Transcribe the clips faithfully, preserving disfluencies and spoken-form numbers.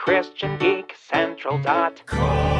Christian Geek Central dot com.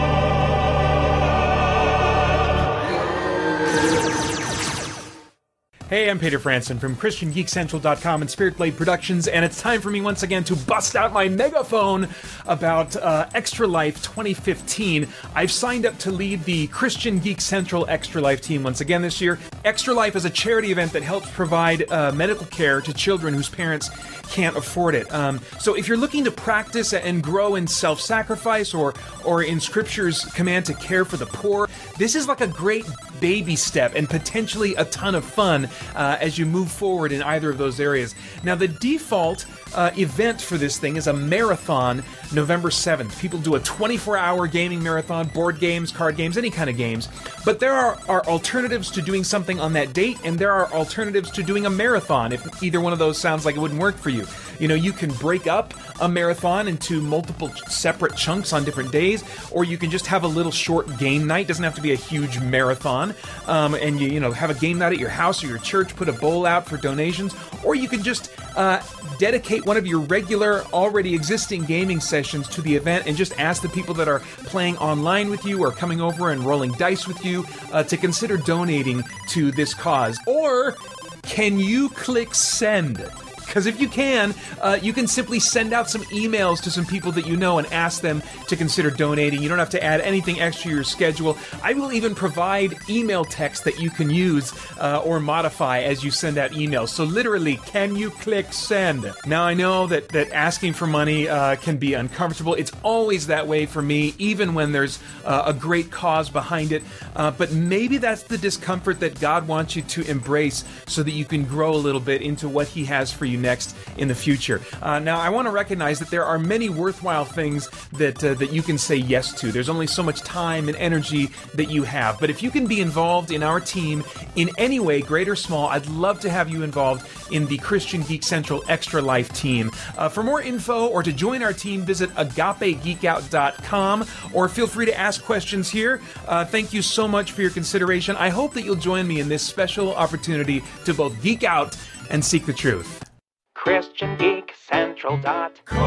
Hey, I'm Peter Franson from Christian Geek Central dot com and Spirit Blade Productions, and it's time for me once again to bust out my megaphone about uh, Extra Life twenty fifteen. I've signed up to lead the Christian Geek Central Extra Life team once again this year. Extra Life is a charity event that helps provide uh, medical care to children whose parents can't afford it. Um, so if you're looking to practice and grow in self-sacrifice or, or in Scripture's command to care for the poor, this is like a great baby step and potentially a ton of fun uh, as you move forward in either of those areas. Now, the default uh, event for this thing is a marathon November seventh. People do a twenty-four hour gaming marathon, board games, card games, any kind of games. But there are, are alternatives to doing something on that date, and there are alternatives to doing a marathon if either one of those sounds like it wouldn't work for you. You know, you can break up a marathon into multiple separate chunks on different days, or you can just have a little short game night. It doesn't have to be a huge marathon. Um, and you, you know, have a game night at your house or your church, put a bowl out for donations, or you can just uh, dedicate one of your regular, already existing gaming sessions to the event and just ask the people that are playing online with you or coming over and rolling dice with you uh, to consider donating to this cause. Or can you click send? Because if you can, uh, you can simply send out some emails to some people that you know and ask them to consider donating. You don't have to add anything extra to your schedule. I will even provide email text that you can use uh, or modify as you send out emails. So literally, can you click send? Now, I know that, that asking for money uh, can be uncomfortable. It's always that way for me, even when there's uh, a great cause behind it. Uh, but maybe that's the discomfort that God wants you to embrace so that you can grow a little bit into what He has for you next in the future. Uh, now, I want to recognize that there are many worthwhile things that uh, that you can say yes to. There's only so much time and energy that you have. But if you can be involved in our team in any way, great or small, I'd love to have you involved in the Christian Geek Central Extra Life team. Uh, for more info or to join our team, visit agape geek out dot com or feel free to ask questions here. Uh, thank you so much for your consideration. I hope that you'll join me in this special opportunity to both geek out and seek the truth. Christian Geek Central dot com.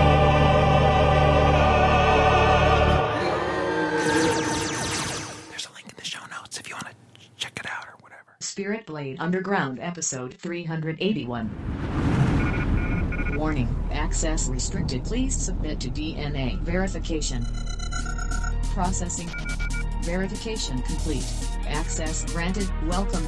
There's a link in the show notes if you want to check it out or whatever. Spirit Blade Underground episode three eighty-one. Warning, access restricted. Please submit to D N A verification. Processing. Verification complete. Access granted. Welcome.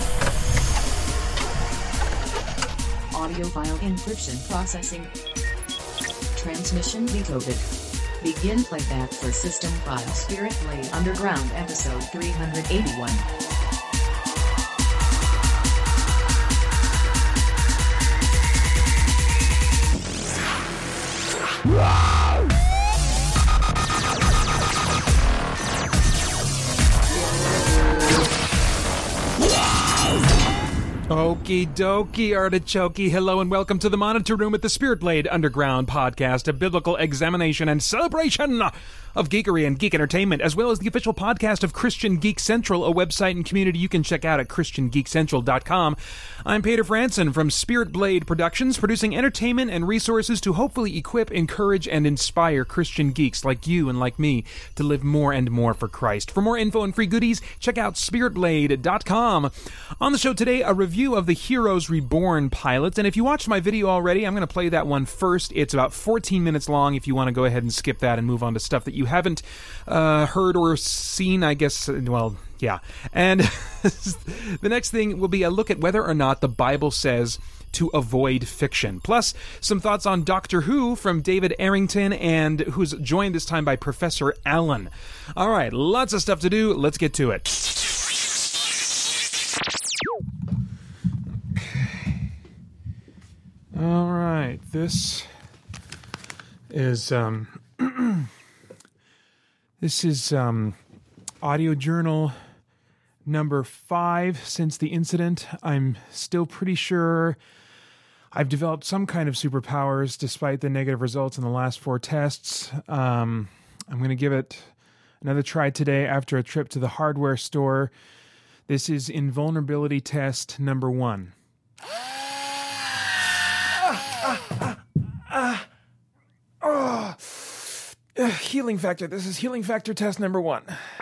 Audio file encryption processing. Transmission decoded. Begin playback for system file. Spirit Blade Underground episode three eighty-one. Okie dokie, artichokey. Hello and welcome to the Monitor Room at the Spirit Blade Underground podcast, a biblical examination and celebration of geekery and geek entertainment, as well as the official podcast of Christian Geek Central, a website and community you can check out at Christian Geek Central dot com. I'm Peter Franson from Spirit Blade Productions, producing entertainment and resources to hopefully equip, encourage, and inspire Christian geeks like you and like me to live more and more for Christ. For more info and free goodies, check out Spirit Blade dot com. On the show today, a review of the Heroes Reborn pilot, and if you watched my video already, I'm going to play that one first. It's about fourteen minutes long if you want to go ahead and skip that and move on to stuff that you haven't uh, heard or seen, I guess. Well, yeah. And the next thing will be a look at whether or not the Bible says to avoid fiction. Plus, some thoughts on Doctor Who from David Arrington, and who's joined this time by Professor Allen. All right, lots of stuff to do. Let's get to it. All right, this is um, this is um, audio journal number five since the incident. I'm still pretty sure I've developed some kind of superpowers despite the negative results in the last four tests. Um, I'm going to give it another try today after a trip to the hardware store. This is invulnerability test number one. Ah, ah, ah, ah. Oh. Healing Factor. This is Healing Factor test number one.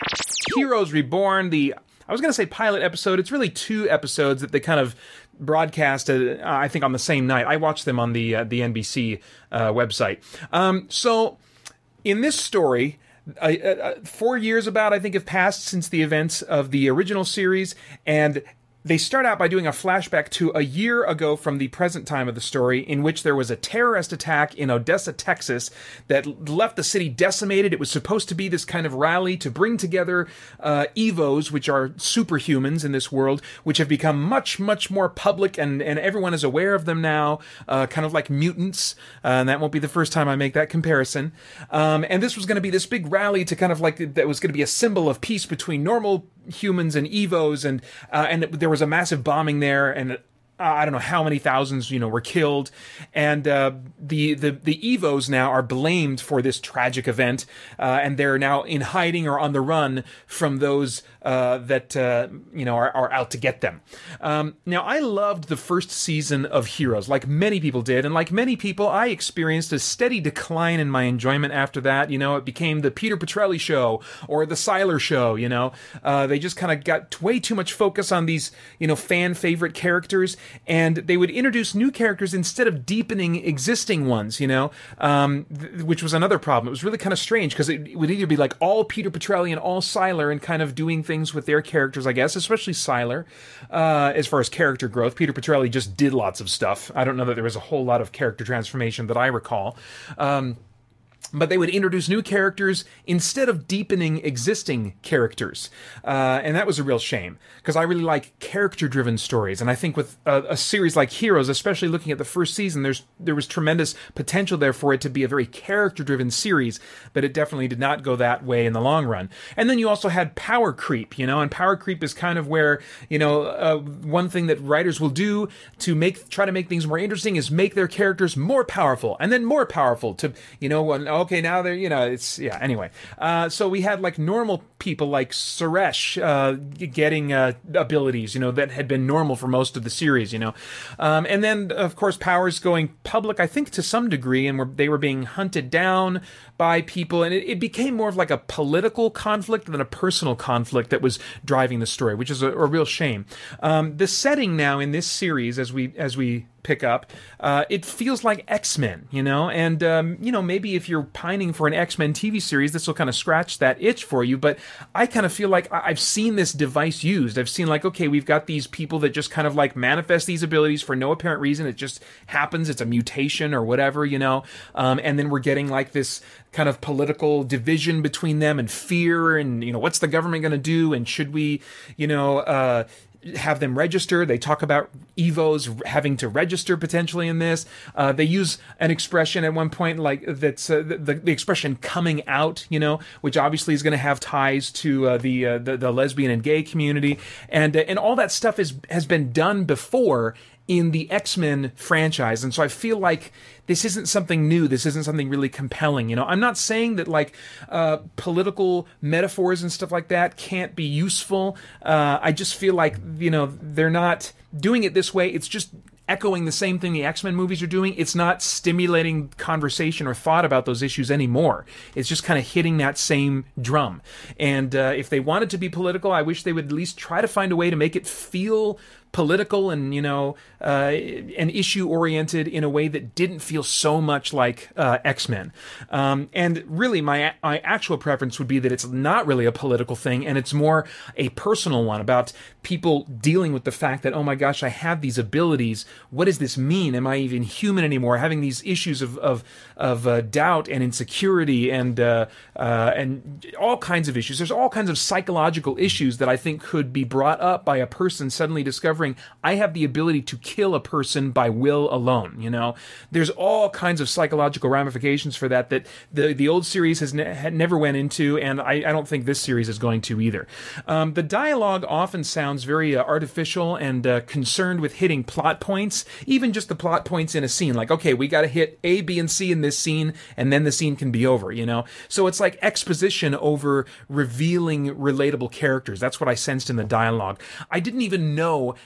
Heroes Reborn, the, I was going to say pilot episode. It's really two episodes that they kind of broadcast, uh, I think, on the same night. I watched them on the uh, the N B C uh, website. Um, so, in this story, uh, uh, four years about, I think, have passed since the events of the original series, and they start out by doing a flashback to a year ago from the present time of the story, in which there was a terrorist attack in Odessa, Texas, that left the city decimated. It was supposed to be this kind of rally to bring together uh, Evos, which are superhumans in this world, which have become much, much more public, and, and everyone is aware of them now, uh, kind of like mutants, uh, and that won't be the first time I make that comparison. Um, and this was going to be this big rally to kind of like, that was going to be a symbol of peace between normal humans and Evos, and uh, and there was a massive bombing there, and uh, I don't know how many thousands, you know, were killed, and uh, the, the the Evos now are blamed for this tragic event, uh, and they're now in hiding or on the run from those uh, that uh, you know are, are out to get them. Um, now, I loved the first season of Heroes, like many people did, and like many people, I experienced a steady decline in my enjoyment after that. You know, it became the Peter Petrelli show or the Sylar show. You know, uh, they just kind of got way too much focus on these, you know, fan favorite characters. And they would introduce new characters instead of deepening existing ones, you know, um, th- which was another problem. It was really kind of strange because it, it would either be like all Peter Petrelli and all Sylar and kind of doing things with their characters, I guess, especially Sylar, uh, as far as character growth. Peter Petrelli just did lots of stuff. I don't know that there was a whole lot of character transformation that I recall. Um, But they would introduce new characters instead of deepening existing characters. Uh, and that was a real shame, because I really like character-driven stories. And I think with a, a series like Heroes, especially looking at the first season, there's there was tremendous potential there for it to be a very character-driven series, but it definitely did not go that way in the long run. And then you also had power creep, you know, and power creep is kind of where, you know, uh, one thing that writers will do to make try to make things more interesting is make their characters more powerful, and then more powerful to, you know, when, okay, now they're, you know, it's, yeah, anyway. Uh, so we had, like, normal people like Suresh uh, getting uh, abilities, you know, that had been normal for most of the series, you know. Um, and then, of course, powers going public, I think, to some degree, and were, they were being hunted down by people, and it, it became more of like a political conflict than a personal conflict that was driving the story, which is a, a real shame. Um, the setting now in this series, as we as we pick up, uh, it feels like X-Men, you know, and, um, you know, maybe if you're pining for an X-Men T V series, this will kind of scratch that itch for you, but I kind of feel like I've seen this device used. I've seen, like, okay, we've got these people that just kind of, like, manifest these abilities for no apparent reason. It just happens. It's a mutation or whatever, you know, um, and then we're getting, like, this kind of political division between them and fear and, you know, what's the government going to do, and should we, you know, uh, have them register. They talk about Evos having to register potentially in this. Uh, they use an expression at one point like that's uh, the, the expression "coming out," you know, which obviously is going to have ties to uh, the, uh, the the lesbian and gay community, and uh, and all that stuff is has been done before in the X-Men franchise. And so I feel like this isn't something new. This isn't something really compelling. You know, I'm not saying that, like, uh, political metaphors and stuff like that can't be useful. Uh, I just feel like, you know, they're not doing it this way. It's just echoing the same thing the X-Men movies are doing. It's not stimulating conversation or thought about those issues anymore. It's just kind of hitting that same drum. And uh, if they wanted to be political, I wish they would at least try to find a way to make it feel political and, you know, uh, and issue-oriented in a way that didn't feel so much like uh, X-Men. Um, and really, my my actual preference would be that it's not really a political thing, and it's more a personal one about people dealing with the fact that, oh my gosh, I have these abilities. What does this mean? Am I even human anymore? Having these issues of of, of uh, doubt and insecurity and uh, uh, and all kinds of issues. There's all kinds of psychological issues that I think could be brought up by a person suddenly discovering I have the ability to kill a person by will alone. You know, there's all kinds of psychological ramifications for that that the the old series has ne- had never went into, and I, I don't think this series is going to either. Um, the dialogue often sounds very uh, artificial and uh, concerned with hitting plot points, even just the plot points in a scene. Like, okay, we got to hit A, B, and C in this scene, and then the scene can be over. You know, so it's like exposition over revealing relatable characters. That's what I sensed in the dialogue. I didn't even know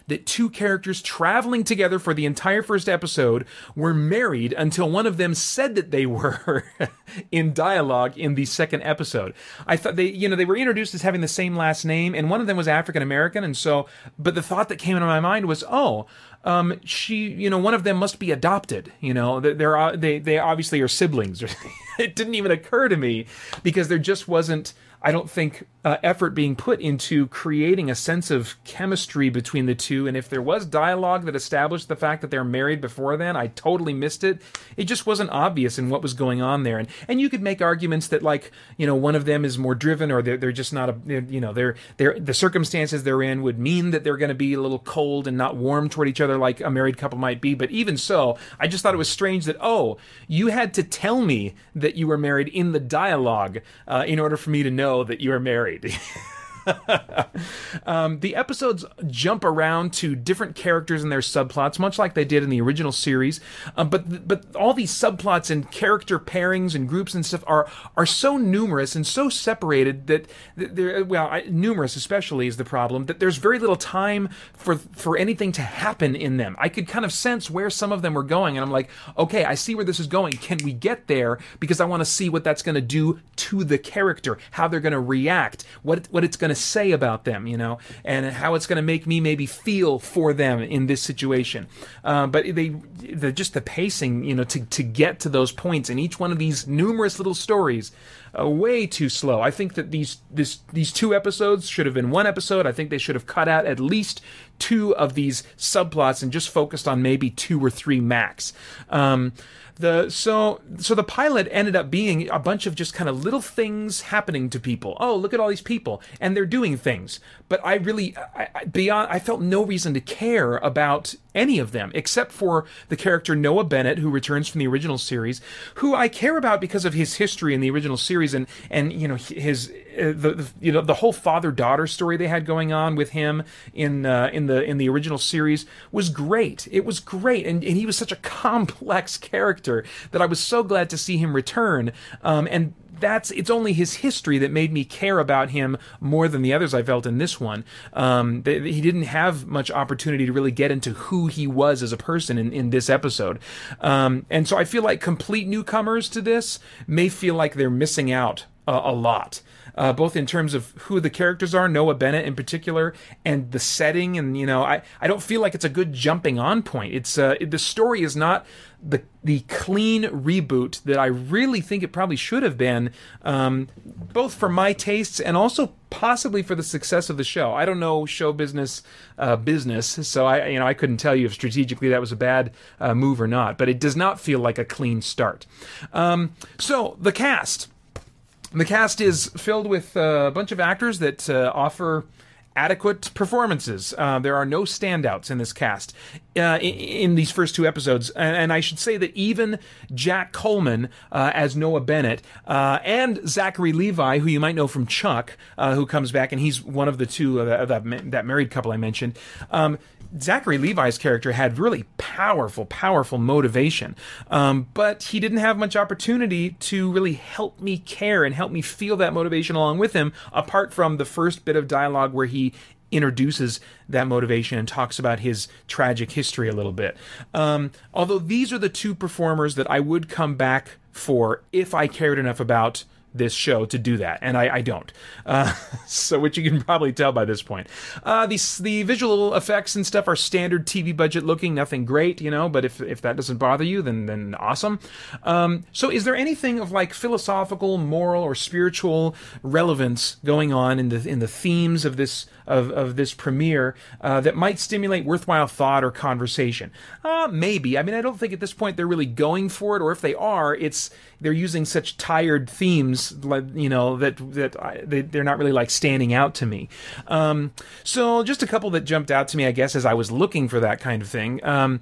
that two characters traveling together for the entire first episode were married until one of them said that they were in dialogue in the second episode. I thought they, you know, they were introduced as having the same last name, and one of them was African American, and so, but the thought that came into my mind was, oh, um, she, you know, one of them must be adopted. You know, they're they they obviously are siblings. It didn't even occur to me because there just wasn't, I don't think, uh, effort being put into creating a sense of chemistry between the two. And if there was dialogue that established the fact that they're married before then, I totally missed it. It just wasn't obvious in what was going on there. And and you could make arguments that, like, you know, one of them is more driven, or they're they're just not a, they're, you know, they're they're the circumstances they're in would mean that they're going to be a little cold and not warm toward each other like a married couple might be. But even so, I just thought it was strange that, oh, you had to tell me that you were married in the dialogue uh, in order for me to know that you are married. um, the episodes jump around to different characters and their subplots, much like they did in the original series. Um, but but all these subplots and character pairings and groups and stuff are are so numerous and so separated that they're, well, I, numerous especially is the problem, that there's very little time for for anything to happen in them. I could kind of sense where some of them were going, and I'm like, okay, I see where this is going. Can we get there? Because I want to see what that's going to do to the character, how they're going to react, what what it's going to say about them, you know, and how it's going to make me maybe feel for them in this situation. Uh, but they, the, just the pacing, you know, to, to get to those points in each one of these numerous little stories, uh, way too slow. I think that these this these two episodes should have been one episode. I think they should have cut out at least two of these subplots and just focused on maybe two or three max. Um, The so so the pilot ended up being a bunch of just kind of little things happening to people. Oh, look at all these people, and they're doing things. But I really, I, I, beyond, I felt no reason to care about any of them except for the character Noah Bennett, who returns from the original series, who I care about because of his history in the original series, and and you know his uh, the, the you know the whole father-daughter story they had going on with him in uh, in the in the original series was great. It was great, and and he was such a complex character that I was so glad to see him return. Um, and that's it's only his history that made me care about him more than the others I felt in this one. Um, th- he didn't have much opportunity to really get into who he was as a person in, in this episode. Um, and so I feel like complete newcomers to this may feel like they're missing out uh, a lot. Uh, both in terms of who the characters are, Noah Bennett in particular, and the setting, and you know, I, I don't feel like it's a good jumping on point. It's uh, the story is not the the clean reboot that I really think it probably should have been, um, both for my tastes and also possibly for the success of the show. I don't know show business uh, business, so I you know I couldn't tell you if strategically that was a bad uh, move or not. But it does not feel like a clean start. Um, so the cast. The cast is filled with uh, a bunch of actors that uh, offer adequate performances. Uh, there are no standouts in this cast uh, in, in these first two episodes. And, and I should say that even Jack Coleman uh, as Noah Bennett uh, and Zachary Levi, who you might know from Chuck, uh, who comes back, and he's one of the two, of that, that married couple I mentioned, um, Zachary Levi's character had really powerful, powerful motivation, um, but he didn't have much opportunity to really help me care and help me feel that motivation along with him, apart from the first bit of dialogue where he introduces that motivation and talks about his tragic history a little bit. Um, although these are the two performers that I would come back for if I cared enough about this show to do that, and I, I don't. Uh, so, which you can probably tell by this point. Uh, the the visual effects and stuff are standard T V budget looking, nothing great, you know. But if if that doesn't bother you, then then awesome. Um, so, is there anything of like philosophical, moral, or spiritual relevance going on in the in the themes of this of of this premiere uh, that might stimulate worthwhile thought or conversation? Uh, maybe. I mean, I don't think at this point they're really going for it, or if they are, it's they're using such tired themes, like, you know, that that I, they, they're not really like standing out to me. Um, so just a couple that jumped out to me, I guess, as I was looking for that kind of thing. Um,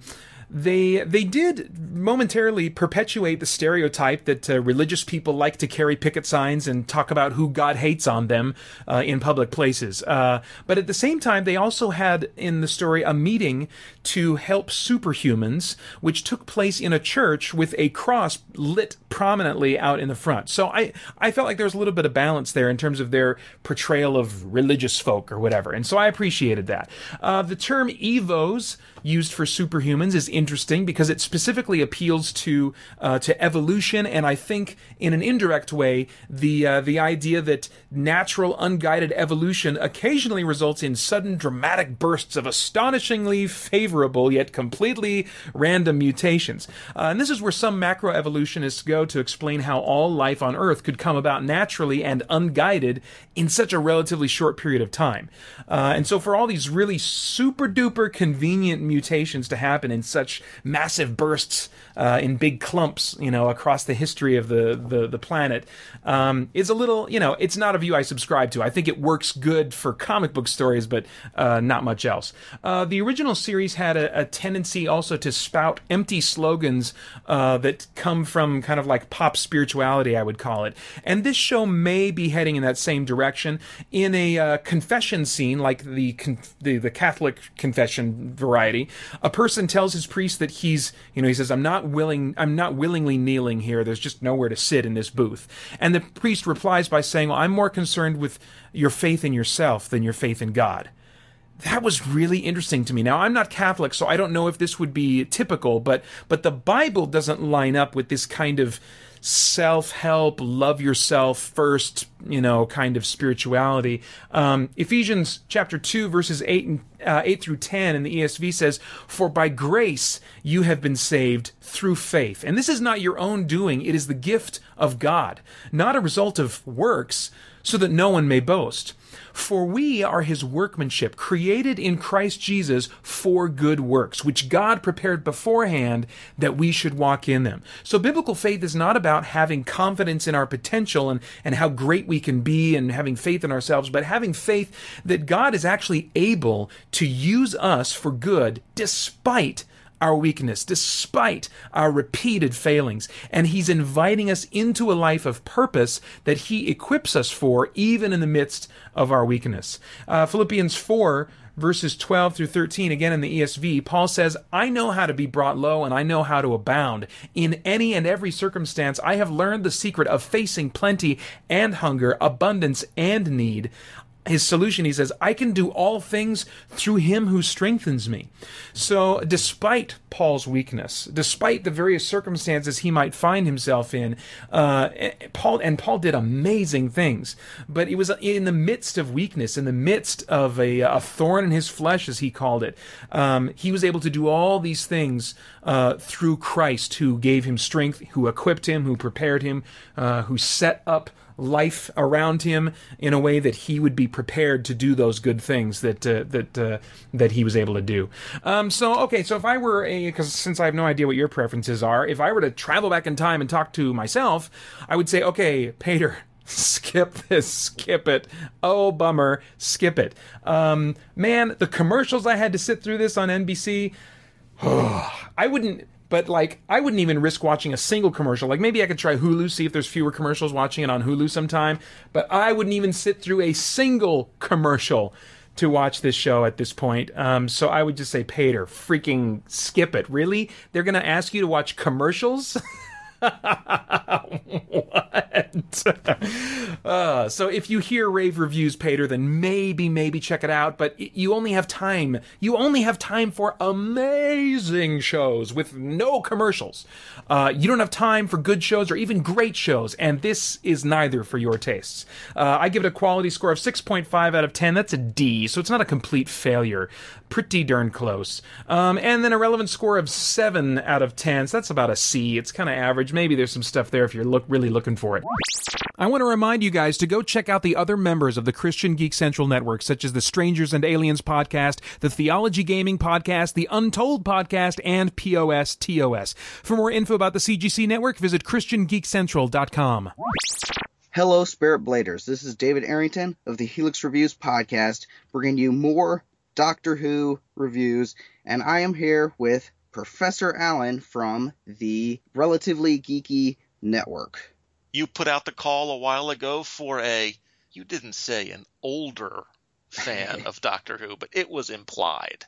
they they did momentarily perpetuate the stereotype that uh, religious people like to carry picket signs and talk about who God hates on them uh, in public places. Uh, but at the same time, they also had in the story a meeting to help superhumans, which took place in a church with a cross lit prominently out in the front. So I, I felt like there was a little bit of balance there in terms of their portrayal of religious folk or whatever. And so I appreciated that. Uh, the term Evos used for superhumans is interesting because it specifically appeals to uh, to evolution, and I think in an indirect way the uh, the idea that natural unguided evolution occasionally results in sudden dramatic bursts of astonishingly favorable yet completely random mutations. Uh, and this is where some macroevolutionists go to explain how all life on Earth could come about naturally and unguided in such a relatively short period of time. Uh, and so for all these really super duper convenient mutations to happen in such massive bursts uh, in big clumps, you know, across the history of the the, the planet, um, is a little, you know, it's not a view I subscribe to. I think it works good for comic book stories, but uh, not much else. Uh, the original series had a, a tendency also to spout empty slogans uh, that come from kind of like pop spirituality, I would call it. And this show may be heading in that same direction. In a uh, confession scene, like the, con- the the Catholic confession variety, a person tells his priest that he's, you know, he says, I'm not willing, I'm not willingly kneeling here. There's just nowhere to sit in this booth. And the priest replies by saying, well, I'm more concerned with your faith in yourself than your faith in God. That was really interesting to me. Now, I'm not Catholic, so I don't know if this would be typical, but but the Bible doesn't line up with this kind of self-help, love yourself first, you know, kind of spirituality. Um, Ephesians chapter two, verses eight and uh, eight through ten in the E S V says, "For by grace you have been saved through faith, and this is not your own doing; it is the gift of God, not a result of works, so that no one may boast." For we are his workmanship, created in Christ Jesus for good works, which God prepared beforehand that we should walk in them. So biblical faith is not about having confidence in our potential and, and how great we can be and having faith in ourselves, but having faith that God is actually able to use us for good despite our weakness, despite our repeated failings. And he's inviting us into a life of purpose that he equips us for, even in the midst of our weakness. Uh, Philippians four, verses twelve through thirteen, again in the E S V, Paul says, I know how to be brought low and I know how to abound. In any and every circumstance, I have learned the secret of facing plenty and hunger, abundance and need. His solution, he says, I can do all things through him who strengthens me. So despite Paul's weakness, despite the various circumstances he might find himself in, uh, Paul and Paul did amazing things. But it was in the midst of weakness, in the midst of a, a thorn in his flesh, as he called it, um, he was able to do all these things uh, through Christ, who gave him strength, who equipped him, who prepared him, uh, who set up life around him in a way that he would be prepared to do those good things that uh, that uh, that he was able to do. Um, so, okay, so if I were a, because since I have no idea what your preferences are, if I were to travel back in time and talk to myself, I would say, okay, Peter, skip this, skip it. Oh, bummer, skip it. Um, man, the commercials I had to sit through this on N B C, oh, I wouldn't... But, like, I wouldn't even risk watching a single commercial. Like, maybe I could try Hulu, see if there's fewer commercials, watching it on Hulu sometime. But I wouldn't even sit through a single commercial to watch this show at this point. Um, so I would just say, Peter, freaking skip it. Really? They're going to ask you to watch commercials? What? uh, so if you hear rave reviews, Peter, then maybe, maybe check it out. But you only have time. You only have time for amazing shows with no commercials. Uh, you don't have time for good shows or even great shows. And this is neither for your tastes. Uh, I give it a quality score of six point five out of ten. That's a D, so it's not a complete failure. Pretty darn close. Um, and then a relevant score of seven out of ten. So that's about a C. It's kind of average. Maybe there's some stuff there if you're look really looking for it. I want to remind you guys to go check out the other members of the Christian Geek Central Network, such as the Strangers and Aliens podcast, the Theology Gaming podcast, the Untold podcast, and P O S T O S. For more info about the C G C Network, visit Christian Geek Central dot com. Hello, Spirit Bladers. This is David Arrington of the Helix Reviews podcast, bringing you more Doctor Who reviews, and I am here with Professor Allen from the Relatively Geeky Network. You put out the call a while ago for a, you didn't say an older fan of Doctor Who, but it was implied.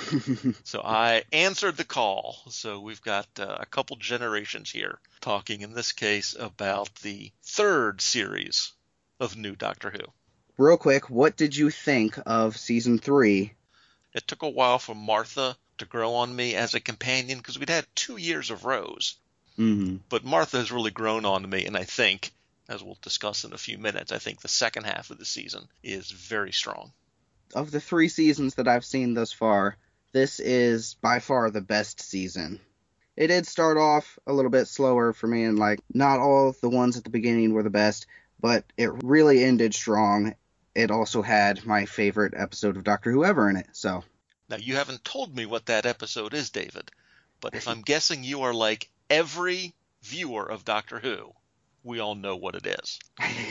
So I answered the call. So we've got uh, a couple generations here talking, in this case, about the third series of New Doctor Who. Real quick, what did you think of season three? It took a while for Martha to grow on me as a companion because we'd had two years of Rose. Mm-hmm. But Martha has really grown on me, and I think, as we'll discuss in a few minutes, I think the second half of the season is very strong. Of the three seasons that I've seen thus far, this is by far the best season. It did start off a little bit slower for me, and like not all the ones at the beginning were the best, but it really ended strong. It also had my favorite episode of Doctor Who ever in it, so. Now, you haven't told me what that episode is, David, but if I'm guessing you are like every viewer of Doctor Who, we all know what it is.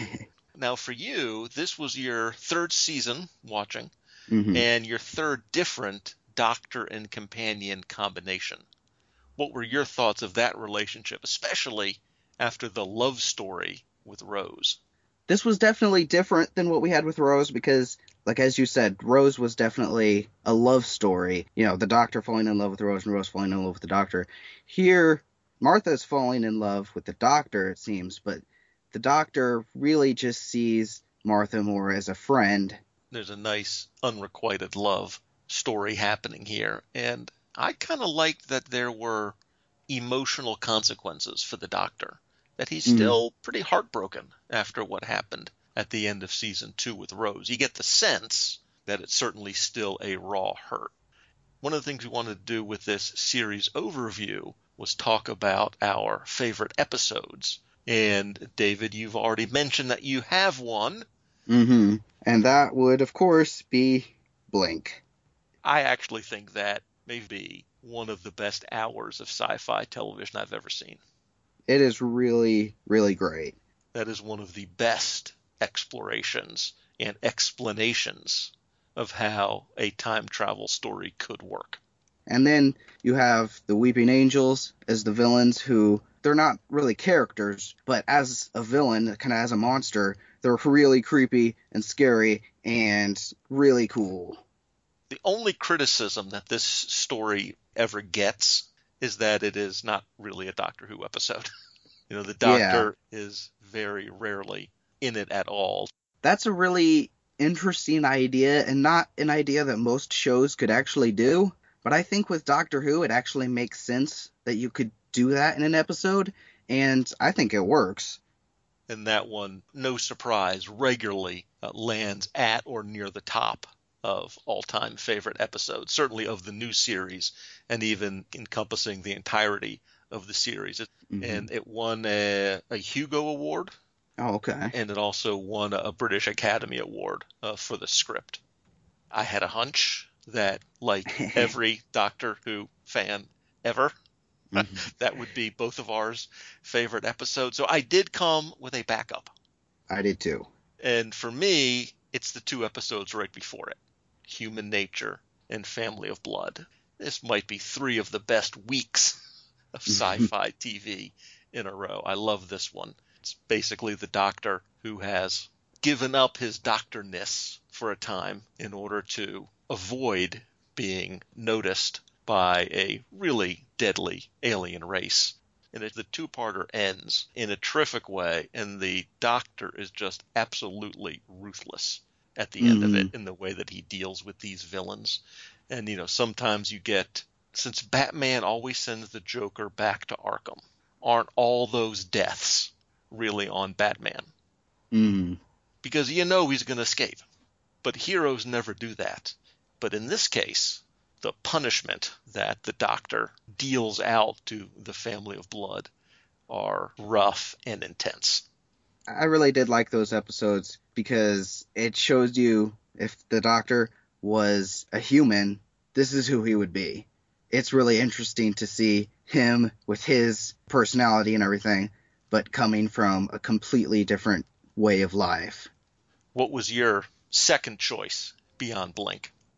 Now, for you, this was your third season watching, mm-hmm. and your third different Doctor and companion combination. What were your thoughts of that relationship, especially after the love story with Rose? This was definitely different than what we had with Rose because, like as you said, Rose was definitely a love story. You know, the Doctor falling in love with Rose and Rose falling in love with the Doctor. Here, Martha's falling in love with the Doctor, it seems, but the Doctor really just sees Martha more as a friend. There's a nice unrequited love story happening here, and I kind of liked that there were emotional consequences for the Doctor, that he's still mm. pretty heartbroken after what happened at the end of season two with Rose. You get the sense that it's certainly still a raw hurt. One of the things we wanted to do with this series overview was talk about our favorite episodes. And David, you've already mentioned that you have one. Mm-hmm. And that would, of course, be Blink. I actually think that may be one of the best hours of sci-fi television I've ever seen. It is really, really great. That is one of the best explorations and explanations of how a time travel story could work. And then you have the Weeping Angels as the villains who, they're not really characters, but as a villain, kind of as a monster, they're really creepy and scary and really cool. The only criticism that this story ever gets is that it is not really a Doctor Who episode. You know, the Doctor yeah. is very rarely in it at all. That's a really interesting idea, and not an idea that most shows could actually do. But I think with Doctor Who, it actually makes sense that you could do that in an episode, and I think it works. And that one, no surprise, regularly uh, lands at or near the top of all-time favorite episodes, certainly of the new series, and even encompassing the entirety of the series. Mm-hmm. And it won a, a Hugo Award. Oh, okay. And it also won a British Academy Award uh, for the script. I had a hunch that, like every Doctor Who fan ever, mm-hmm. that would be both of ours favorite episodes. So I did come with a backup. I did too. And for me, it's the two episodes right before it, Human Nature and Family of Blood. This might be three of the best weeks of sci-fi T V in a row. I love this one. It's basically the Doctor who has given up his doctorness for a time in order to avoid being noticed by a really deadly alien race. And it, the two-parter ends in a terrific way, and the Doctor is just absolutely ruthless at the end mm-hmm. of it in the way that he deals with these villains. And, you know, sometimes you get, since Batman always sends the Joker back to Arkham, aren't all those deaths really on Batman? Mm-hmm. Because you know he's going to escape. But heroes never do that. But in this case, the punishment that the Doctor deals out to the Family of Blood are rough and intense. I really did like those episodes because it shows you if the Doctor was a human, this is who he would be. It's really interesting to see him with his personality and everything, but coming from a completely different way of life. What was your second choice beyond Blink?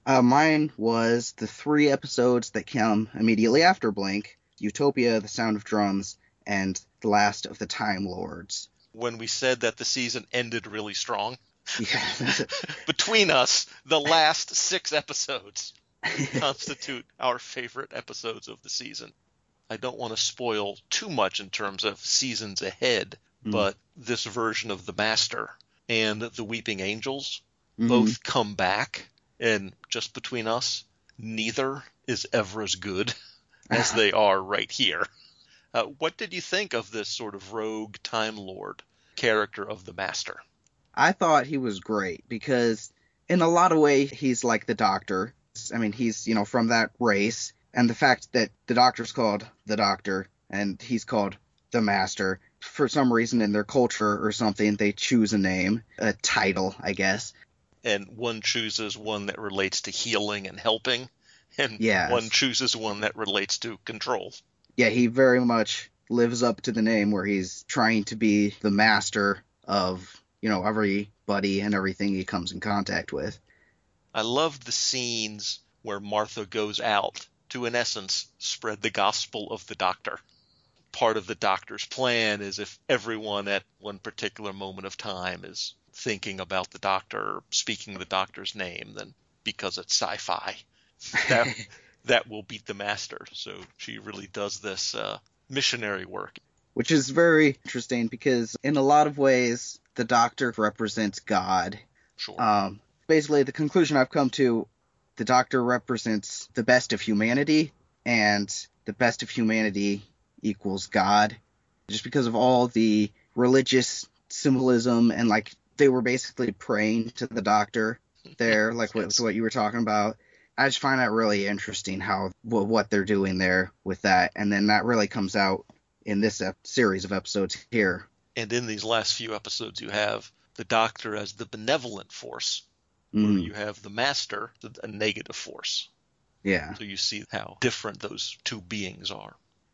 Uh, mine was the three episodes that come immediately after Blink: Utopia, The Sound of Drums, and The Last of the Time Lords. When we said that the season ended really strong, Yeah. between us, the last six episodes constitute our favorite episodes of the season. I don't want to spoil too much in terms of seasons ahead, mm. but this version of The Master and The Weeping Angels mm-hmm. both come back, and just between us, neither is ever as good as they are right here. Uh, what did you think of this sort of rogue Time Lord character of the Master? I thought he was great because in a lot of ways he's like the Doctor. I mean, he's, you know, from that race. And the fact that the Doctor's called the Doctor and he's called the Master, for some reason in their culture or something, they choose a name, a title, I guess. And one chooses one that relates to healing and helping, and yes. one chooses one that relates to control. Yeah, he very much lives up to the name where he's trying to be the master of, you know, everybody and everything he comes in contact with. I loved the scenes where Martha goes out to, in essence, spread the gospel of the Doctor. Part of the Doctor's plan is if everyone at one particular moment of time is thinking about the Doctor or speaking the Doctor's name, then because it's sci-fi, that that will beat the Master. So she really does this uh, missionary work. Which is very interesting because in a lot of ways, the Doctor represents God. Sure. Um, basically, the conclusion I've come to, the Doctor represents the best of humanity, and the best of humanity equals God. Just because of all the religious symbolism and, like, they were basically praying to the Doctor there, like yes. what, what you were talking about. I just find that really interesting how what they're doing there with that, and then that really comes out in this ep- series of episodes here. And in these last few episodes, you have the Doctor as the benevolent force, mm. where you have the Master, a negative force. Yeah. So you see how different those two beings are.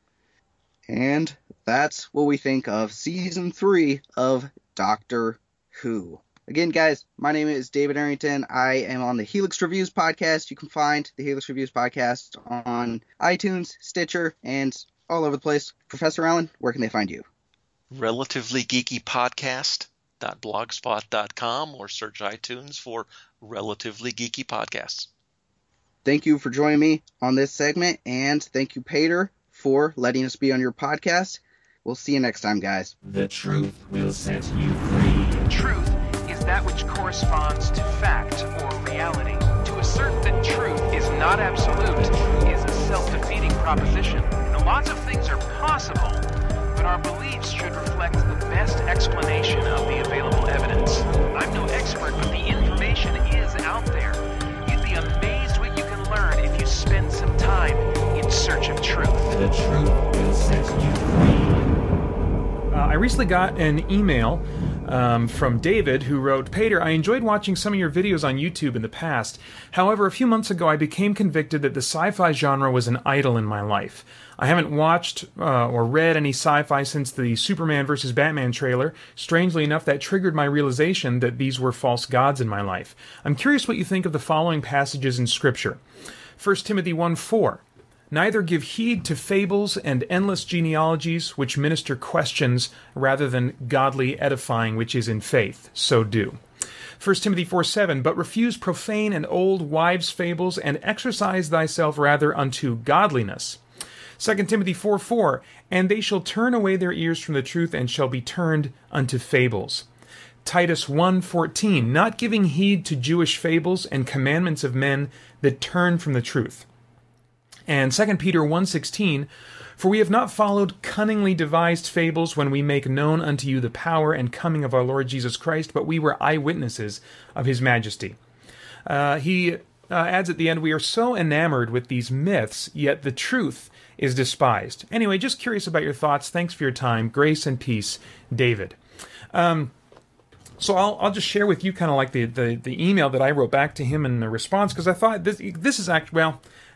And that's what we think of season three of Doctor Who. Again, guys, my name is David Arrington. I am on the Helix Reviews podcast. You can find the Helix Reviews podcast on iTunes, Stitcher, and all over the place. Professor Allen, where can they find you? Relatively Geeky Podcast dot blogspot dot com, or search iTunes for Relatively Geeky Podcasts. Thank you for joining me on this segment, and thank you, Pater, for letting us be on your podcast. We'll see you next time, guys. The truth will set you free. Truth is that which corresponds to fact or reality. To assert that truth is not absolute is a self-defeating proposition. Now, lots of things are possible, but our beliefs should reflect the best explanation of the available evidence. I'm no expert, but the information is out there. You'd be amazed what you can learn if you spend some time in search of truth. The truth will set you free. Uh, I recently got an email um, from David who wrote, Pater, I enjoyed watching some of your videos on YouTube in the past. However, a few months ago I became convicted that the sci-fi genre was an idol in my life. I haven't watched uh, or read any sci-fi since the Superman versus Batman trailer. Strangely enough, that triggered my realization that these were false gods in my life. I'm curious what you think of the following passages in Scripture. First Timothy one four. Neither give heed to fables and endless genealogies which minister questions rather than godly edifying which is in faith. So do. First Timothy four seven. But refuse profane and old wives' fables, and exercise thyself rather unto godliness. Second Timothy four four. And they shall turn away their ears from the truth, and shall be turned unto fables. Titus one fourteen. Not giving heed to Jewish fables and commandments of men that turn from the truth. And Second Peter one sixteen, for we have not followed cunningly devised fables when we make known unto you the power and coming of our Lord Jesus Christ, but we were eyewitnesses of his majesty. Uh, he uh, adds at the end, we are so enamored with these myths, yet the truth is despised. Anyway, just curious about your thoughts. Thanks for your time. Grace and peace, David. Um, so I'll I'll just share with you kind of like the, the, the email that I wrote back to him in the response, because I thought this this is actually, well,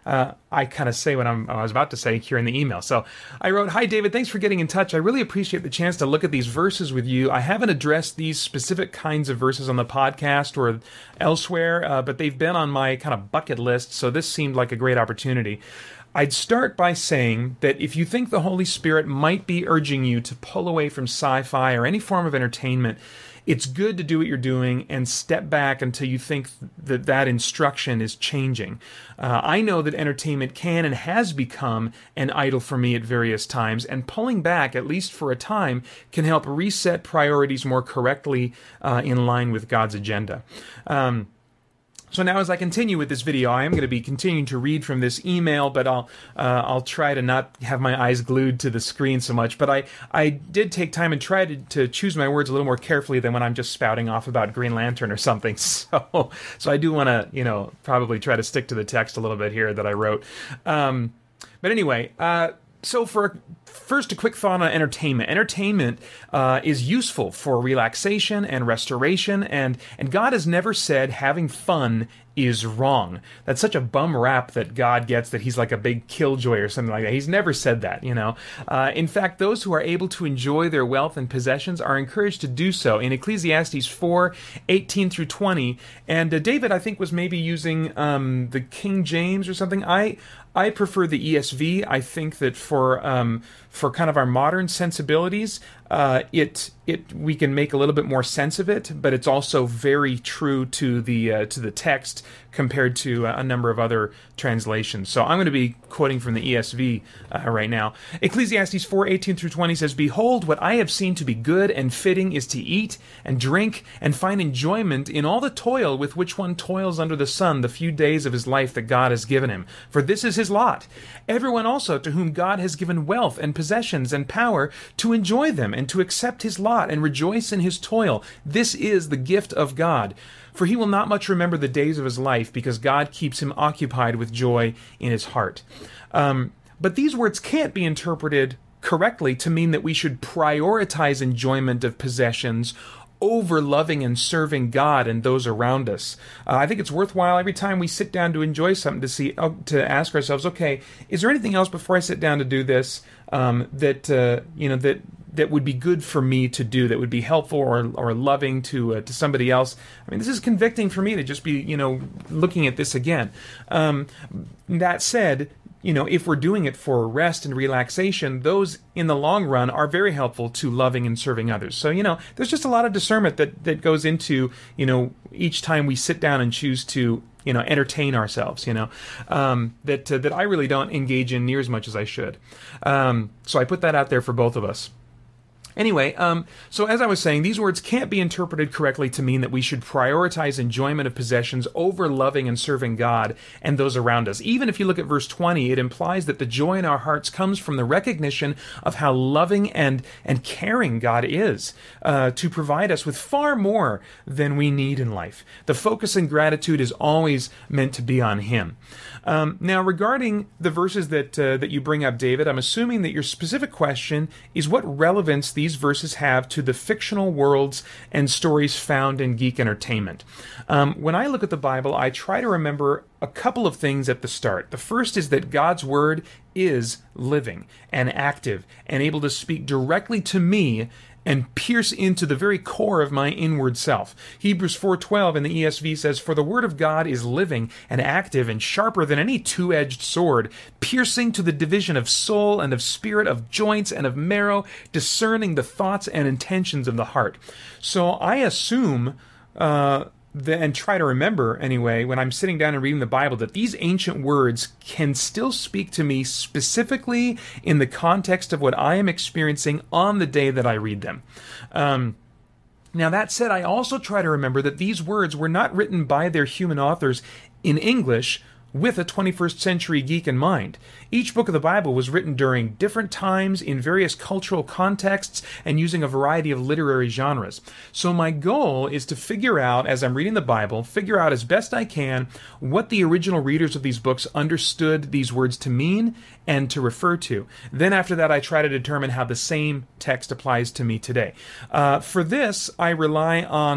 uh, I kind of say what I'm, I was about to say here in the email. So I wrote, "Hi, David. Thanks for getting in touch. I really appreciate the chance to look at these verses with you. I haven't addressed these specific kinds of verses on the podcast or elsewhere, uh, but they've been on my kind of bucket list, so this seemed like a great opportunity. I'd start by saying that if you think the Holy Spirit might be urging you to pull away from sci-fi or any form of entertainment, it's good to do what you're doing and step back until you think that that instruction is changing. Uh, I know that entertainment can and has become an idol for me at various times, and pulling back, at least for a time, can help reset priorities more correctly uh, in line with God's agenda." Um, So now, as I continue with this video, I am going to be continuing to read from this email, but I'll uh, I'll try to not have my eyes glued to the screen so much. But I, I did take time and try to, to choose my words a little more carefully than when I'm just spouting off about Green Lantern or something. So so I do want to, you know, probably try to stick to the text a little bit here that I wrote. Um, but anyway, uh, so for first, a quick thought on entertainment. Entertainment uh, is useful for relaxation and restoration, and, and God has never said having fun is wrong. That's such a bum rap that God gets, that he's like a big killjoy or something like that. He's never said that, you know. Uh, in fact, those who are able to enjoy their wealth and possessions are encouraged to do so. In Ecclesiastes four, eighteen through twenty, and uh, David, I think, was maybe using um, the King James or something. I I prefer the E S V. I think that for um, for kind of our modern sensibilities, uh, it it we can make a little bit more sense of it, but it's also very true to the uh, to the text compared to a number of other translations. So I'm going to be quoting from the E S V uh, right now. Ecclesiastes four, eighteen through twenty says, "Behold, what I have seen to be good and fitting is to eat and drink and find enjoyment in all the toil with which one toils under the sun the few days of his life that God has given him. For this is his lot. Everyone also to whom God has given wealth and possessions and power to enjoy them and to accept his lot and rejoice in his toil. This is the gift of God. For he will not much remember the days of his life, because God keeps him occupied with joy in his heart." Um, but these words can't be interpreted correctly to mean that we should prioritize enjoyment of possessions over loving and serving God and those around us. Uh, I think it's worthwhile every time we sit down to enjoy something to see uh, to ask ourselves, okay, is there anything else before I sit down to do this um, that uh, you know that that would be good for me to do, that would be helpful or or loving to uh, to somebody else? I mean, this is convicting for me to just be you know looking at this again. Um, that said, you know, if we're doing it for rest and relaxation, those in the long run are very helpful to loving and serving others. So, you know, there's just a lot of discernment that, that goes into, you know, each time we sit down and choose to, you know, entertain ourselves, you know, um, that, uh, that I really don't engage in near as much as I should. Um, so I put that out there for both of us. Anyway, um, so as I was saying, these words can't be interpreted correctly to mean that we should prioritize enjoyment of possessions over loving and serving God and those around us. Even if you look at verse twenty, it implies that the joy in our hearts comes from the recognition of how loving and, and caring God is uh, to provide us with far more than we need in life. The focus and gratitude is always meant to be on Him. Um, now, regarding the verses that uh, that you bring up, David, I'm assuming that your specific question is what relevance these verses have to the fictional worlds and stories found in geek entertainment. Um, when I look at the Bible, I try to remember a couple of things at the start. The first is that God's Word is living and active and able to speak directly to me and pierce into the very core of my inward self. Hebrews four twelve in the E S V says, "For the word of God is living and active and sharper than any two-edged sword, piercing to the division of soul and of spirit, of joints and of marrow, discerning the thoughts and intentions of the heart." So I assume uh, the, and try to remember anyway, when I'm sitting down and reading the Bible, that these ancient words can still speak to me specifically in the context of what I am experiencing on the day that I read them. Um, now, that said, I also try to remember that these words were not written by their human authors in English with a twenty-first century geek in mind. Each book of the Bible was written during different times in various cultural contexts and using a variety of literary genres. So my goal is to figure out, as I'm reading the Bible, figure out as best I can what the original readers of these books understood these words to mean and to refer to. Then after that, I try to determine how the same text applies to me today. Uh, for this, I rely on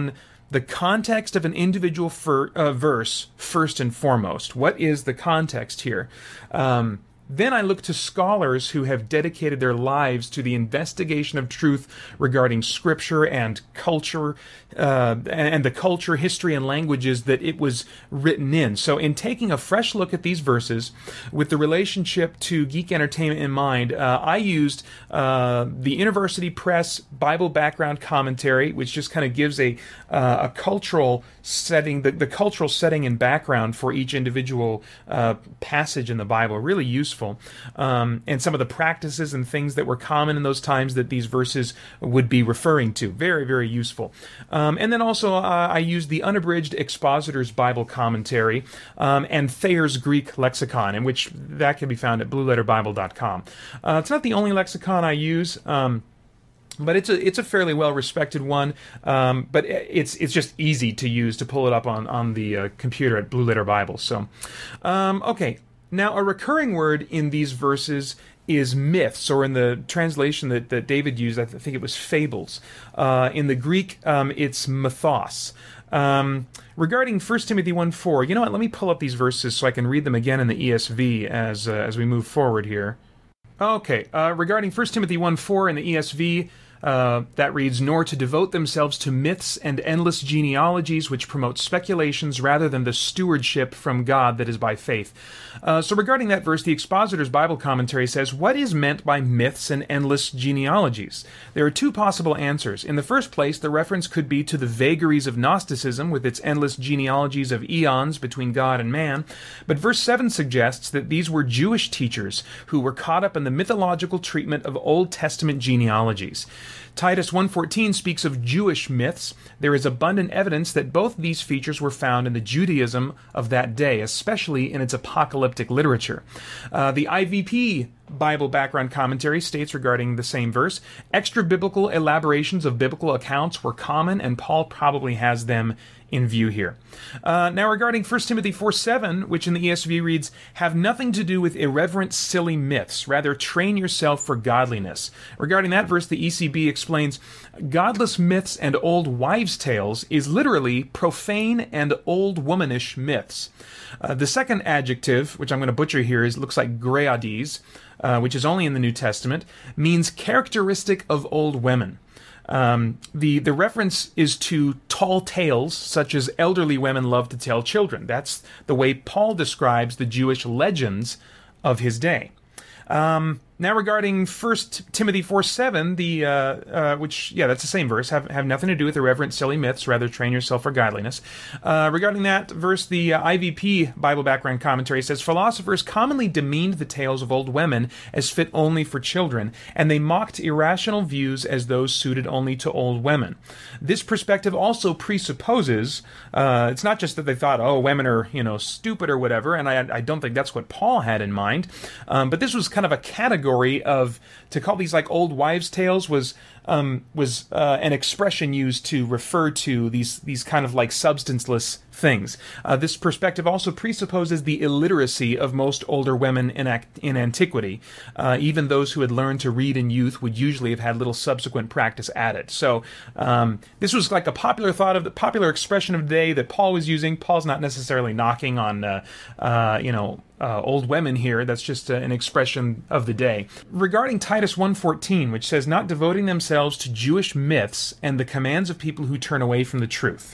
the context of an individual fir- uh, verse first and foremost. What is the context here? Um, Then I look to scholars who have dedicated their lives to the investigation of truth regarding Scripture and culture, uh, and the culture, history, and languages that it was written in. So in taking a fresh look at these verses with the relationship to geek entertainment in mind, uh, I used uh, the University Press Bible Background Commentary, which just kind of gives a uh, a cultural setting, the, the cultural setting and background for each individual uh, passage in the Bible. Really useful. Um, and some of the practices and things that were common in those times that these verses would be referring to. Very, very useful. Um, and then also uh, I used the Unabridged Expositor's Bible Commentary um, and Thayer's Greek Lexicon, in which that can be found at blue letter bible dot com. Uh, it's not the only lexicon I use. Um, But it's a it's a fairly well respected one, um, but it's it's just easy to use to pull it up on on the uh, computer at Blue Letter Bible. So, um, okay, now a recurring word in these verses is myths, or in the translation that, that David used, I think it was fables. Uh, in the Greek, um, it's mythos. Um, regarding First Timothy one four, you know what? Let me pull up these verses so I can read them again in the E S V as uh, as we move forward here. Okay, uh, regarding First Timothy one four in the E S V, uh, that reads, "Nor to devote themselves to myths and endless genealogies which promote speculations rather than the stewardship from God that is by faith." Uh, so regarding that verse, the Expositor's Bible Commentary says, what is meant by myths and endless genealogies? There are two possible answers. In the first place, the reference could be to the vagaries of Gnosticism with its endless genealogies of eons between God and man, but verse seven suggests that these were Jewish teachers who were caught up in the mythological treatment of Old Testament genealogies. Titus one fourteen speaks of Jewish myths. There is abundant evidence that both these features were found in the Judaism of that day, especially in its apocalyptic literature. Uh, the I V P Bible Background Commentary states regarding the same verse, extra-biblical elaborations of biblical accounts were common, and Paul probably has them in view here. Uh, now regarding First Timothy four seven, which in the E S V reads, "Have nothing to do with irreverent, silly myths. Rather, train yourself for godliness." Regarding that verse, the E C B explains, "Godless myths and old wives' tales is literally profane and old womanish myths." Uh, the second adjective, which I'm going to butcher here, is looks like greades, uh, which is only in the New Testament, means characteristic of old women. Um, the, the reference is to tall tales, such as elderly women love to tell children. That's the way Paul describes the Jewish legends of his day. Um, now regarding First Timothy four seven, the, uh, uh, which, yeah, that's the same verse, have, have nothing to do with irreverent, silly myths, rather train yourself for godliness. Uh, regarding that verse, the uh, I V P Bible Background Commentary says, "Philosophers commonly demeaned the tales of old women as fit only for children, and they mocked irrational views as those suited only to old women. This perspective also presupposes, uh, it's not just that they thought, oh, women are, you know, stupid or whatever, and I, I don't think that's what Paul had in mind, um, but this was kind of a category of, to call these like old wives' tales was um, was uh, an expression used to refer to these these kind of like substanceless things. Uh, this perspective also presupposes the illiteracy of most older women in act, in antiquity. Uh, even those who had learned to read in youth would usually have had little subsequent practice at it. So um, this was like a popular thought of the popular expression of the day that Paul was using. Paul's not necessarily knocking on uh, uh, you know. Uh, old women here. That's just uh, an expression of the day. Regarding Titus one fourteen, which says, "Not devoting themselves to Jewish myths and the commands of people who turn away from the truth."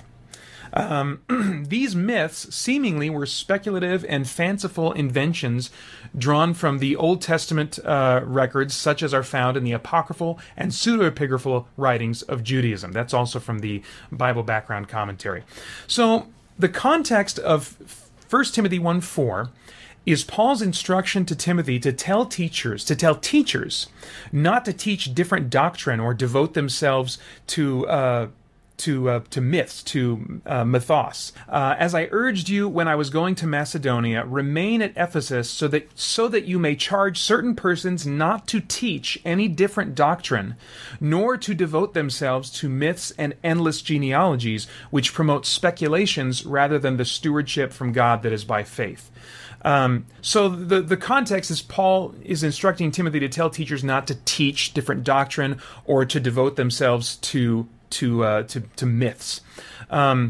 Um, these myths seemingly were speculative and fanciful inventions drawn from the Old Testament uh, records, such as are found in the apocryphal and pseudepigraphal writings of Judaism. That's also from the Bible Background Commentary. So the context of First Timothy one four is Paul's instruction to Timothy to tell teachers, to tell teachers not to teach different doctrine or devote themselves to uh, to uh, to myths, to uh, mythos. Uh, as I urged you when I was going to Macedonia, remain at Ephesus so that so that you may charge certain persons not to teach any different doctrine, nor to devote themselves to myths and endless genealogies, which promote speculations rather than the stewardship from God that is by faith. Um, so the, the context is Paul is instructing Timothy to tell teachers not to teach different doctrine or to devote themselves to to uh, to to myths. Um,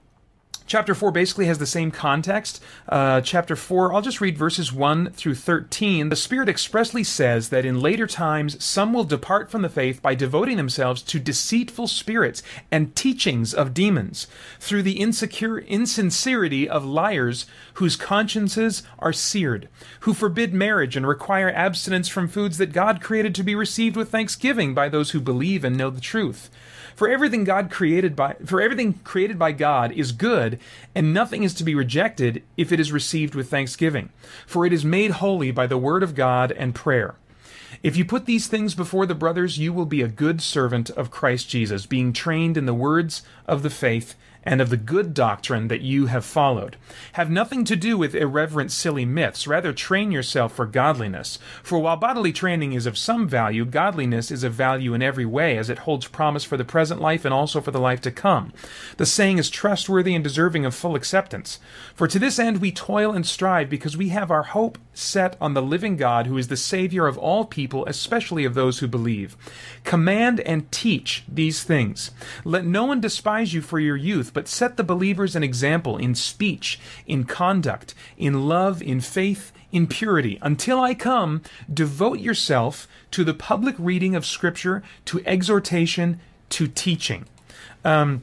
Chapter four basically has the same context. Uh, chapter four, I'll just read verses one through thirteen. The Spirit expressly says that in later times some will depart from the faith by devoting themselves to deceitful spirits and teachings of demons, through the insecure insincerity of liars whose consciences are seared, who forbid marriage and require abstinence from foods that God created to be received with thanksgiving by those who believe and know the truth. For everything God created by for everything created by God is good, and nothing is to be rejected if it is received with thanksgiving, for it is made holy by the word of God and prayer. If you put these things before the brothers, you will be a good servant of Christ Jesus, being trained in the words of the faith and of the good doctrine that you have followed. Have nothing to do with irreverent, silly myths. Rather, train yourself for godliness. For while bodily training is of some value, godliness is of value in every way, as it holds promise for the present life and also for the life to come. The saying is trustworthy and deserving of full acceptance. For to this end we toil and strive, because we have our hope set on the living God, who is the Savior of all people, especially of those who believe. Command and teach these things. Let no one despise you for your youth, but set the believers an example in speech, in conduct, in love, in faith, in purity. Until I come, devote yourself to the public reading of Scripture, to exhortation, to teaching. Um,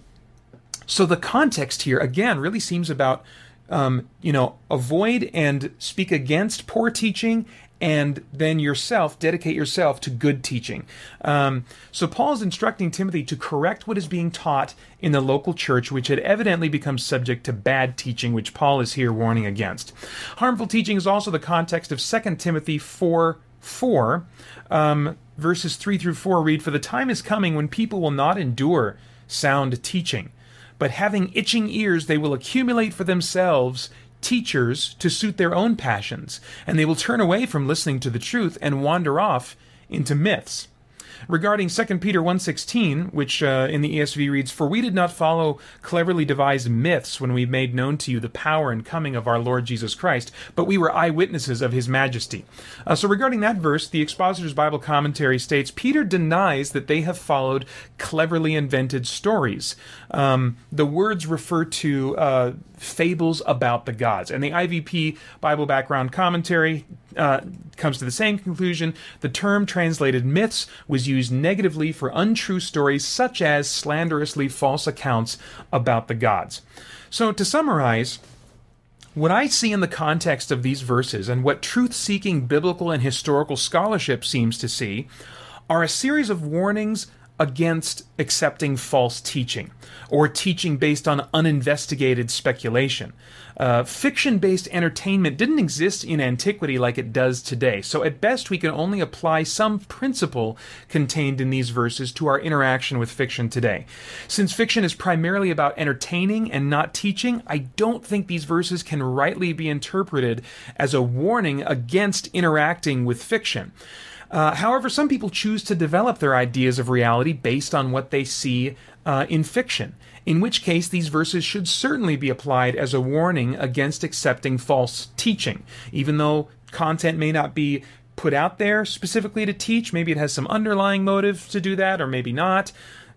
so the context here, again, really seems about, um, you know, avoid and speak against poor teaching, and then yourself, dedicate yourself to good teaching. Um, so Paul is instructing Timothy to correct what is being taught in the local church, which had evidently become subject to bad teaching, which Paul is here warning against. Harmful teaching is also the context of Second Timothy four four. Um, verses three through four read, "For the time is coming when people will not endure sound teaching, but having itching ears they will accumulate for themselves teachers to suit their own passions, and they will turn away from listening to the truth and wander off into myths." Regarding Second Peter one sixteen, which uh, in the E S V reads, "For we did not follow cleverly devised myths when we made known to you the power and coming of our Lord Jesus Christ, but we were eyewitnesses of his majesty." Uh, so regarding that verse, the Expositor's Bible Commentary states, Peter denies that they have followed cleverly invented stories. Um, the words refer to uh, fables about the gods. And the I V P Bible Background Commentary uh, comes to the same conclusion. The term translated myths was used negatively for untrue stories such as slanderously false accounts about the gods. So to summarize, what I see in the context of these verses and what truth-seeking biblical and historical scholarship seems to see are a series of warnings against accepting false teaching or teaching based on uninvestigated speculation. Uh, fiction-based entertainment didn't exist in antiquity like it does today, so at best we can only apply some principle contained in these verses to our interaction with fiction today. Since fiction is primarily about entertaining and not teaching, I don't think these verses can rightly be interpreted as a warning against interacting with fiction. Uh, however, some people choose to develop their ideas of reality based on what they see uh, in fiction, in which case these verses should certainly be applied as a warning against accepting false teaching. Even though content may not be put out there specifically to teach, maybe it has some underlying motive to do that, or maybe not.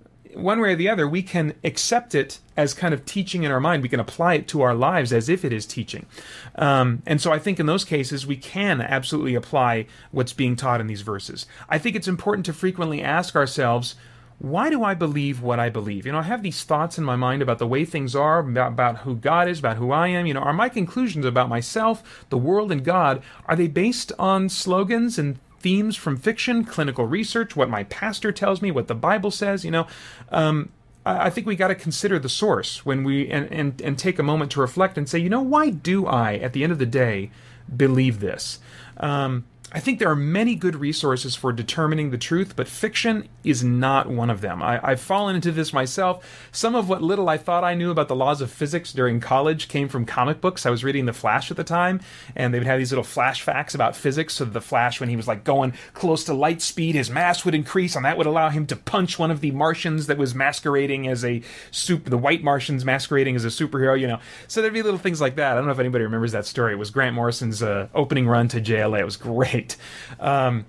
One way or the other, we can accept it as kind of teaching in our mind. We can apply it to our lives as if it is teaching. Um, and so I think in those cases, we can absolutely apply what's being taught in these verses. I think it's important to frequently ask ourselves, why do I believe what I believe? You know, I have these thoughts in my mind about the way things are, about, about who God is, about who I am. You know, are my conclusions about myself, the world, and God, are they based on slogans and themes from fiction, clinical research, what my pastor tells me, what the Bible says? You know, um, I, I think we got to consider the source when we and, and and take a moment to reflect and say, you know, why do I, at the end of the day, believe this? Um, I think there are many good resources for determining the truth, but fiction is not one of them. I, I've fallen into this myself. Some of what little I thought I knew about the laws of physics during college came from comic books. I was reading The Flash at the time, and they would have these little flash facts about physics. So the Flash, when he was like going close to light speed, his mass would increase, and that would allow him to punch one of the Martians that was masquerading as a super, the white Martians masquerading as a superhero, you know. So there'd be little things like that. I don't know if anybody remembers that story. It was Grant Morrison's uh, opening run to J L A. It was great. Um,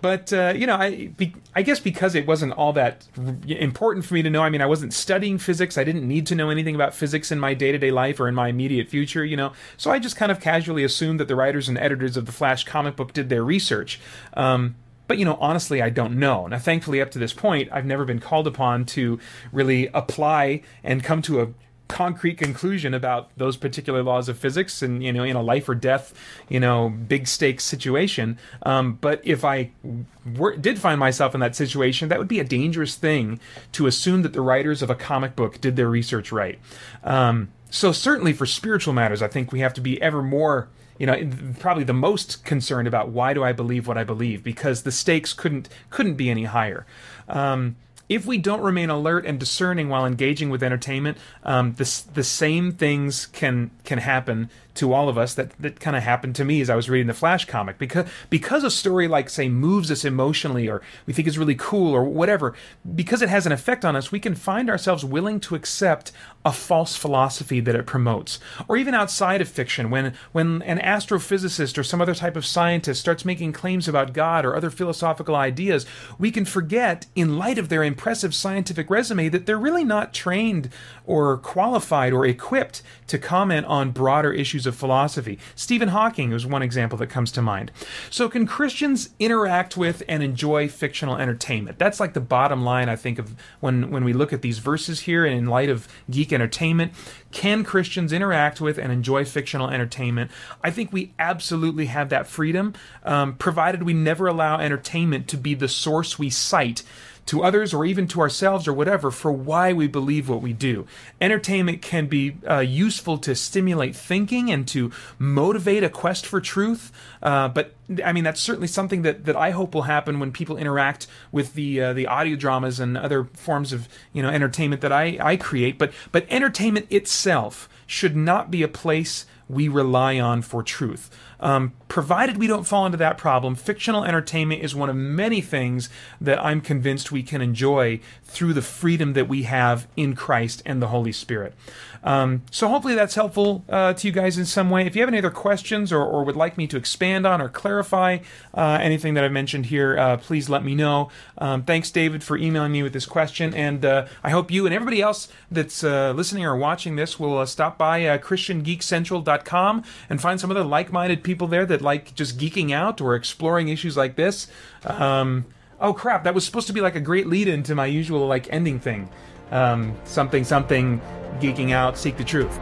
But, uh, you know, I, be, I guess because it wasn't all that important for me to know. I mean, I wasn't studying physics. I didn't need to know anything about physics in my day-to-day life or in my immediate future, you know. So I just kind of casually assumed that the writers and editors of the Flash comic book did their research. Um, but, you know, honestly, I don't know. Now, thankfully, up to this point, I've never been called upon to really apply and come to a concrete conclusion about those particular laws of physics and, you know, in a life or death, you know, big stakes situation. Um, but if I were, did find myself in that situation, that would be a dangerous thing to assume that the writers of a comic book did their research right. Um, so certainly for spiritual matters, I think we have to be ever more, you know, probably the most concerned about why do I believe what I believe, because the stakes couldn't couldn't be any higher. Um, If we don't remain alert and discerning while engaging with entertainment, um, the, the same things can can happen to all of us that, that kind of happened to me as I was reading the Flash comic. Because because a story like, say, moves us emotionally, or we think is really cool, or whatever, because it has an effect on us, we can find ourselves willing to accept a false philosophy that it promotes. Or even outside of fiction, when, when an astrophysicist or some other type of scientist starts making claims about God or other philosophical ideas, we can forget, in light of their impressive scientific resume, that they're really not trained or qualified or equipped to comment on broader issues of philosophy. Stephen Hawking is one example that comes to mind. So can Christians interact with and enjoy fictional entertainment? That's like the bottom line, I think, of when, when we look at these verses here, and in light of geek entertainment. Can Christians interact with and enjoy fictional entertainment? I think we absolutely have that freedom, um, provided we never allow entertainment to be the source we cite to others or even to ourselves or whatever for why we believe what we do. Entertainment can be uh, useful to stimulate thinking and to motivate a quest for truth, uh, but I mean, that's certainly something that, that I hope will happen when people interact with the uh, the audio dramas and other forms of, you know, entertainment that I, I create. But but entertainment itself should not be a place we rely on for truth. Um, provided we don't fall into that problem, fictional entertainment is one of many things that I'm convinced we can enjoy through the freedom that we have in Christ and the Holy Spirit. Um, so hopefully that's helpful uh, to you guys in some way. If you have any other questions or, or would like me to expand on or clarify uh, anything that I've mentioned here, uh, please let me know. Um, thanks, David, for emailing me with this question, and uh, I hope you and everybody else that's uh, listening or watching this will uh, stop by uh, Christian Geek Central dot com and find some other like-minded people there that like just geeking out or exploring issues like this. Um, oh crap, that was supposed to be like a great lead-in to my usual like ending thing. Um, something, something, geeking out, seek the truth.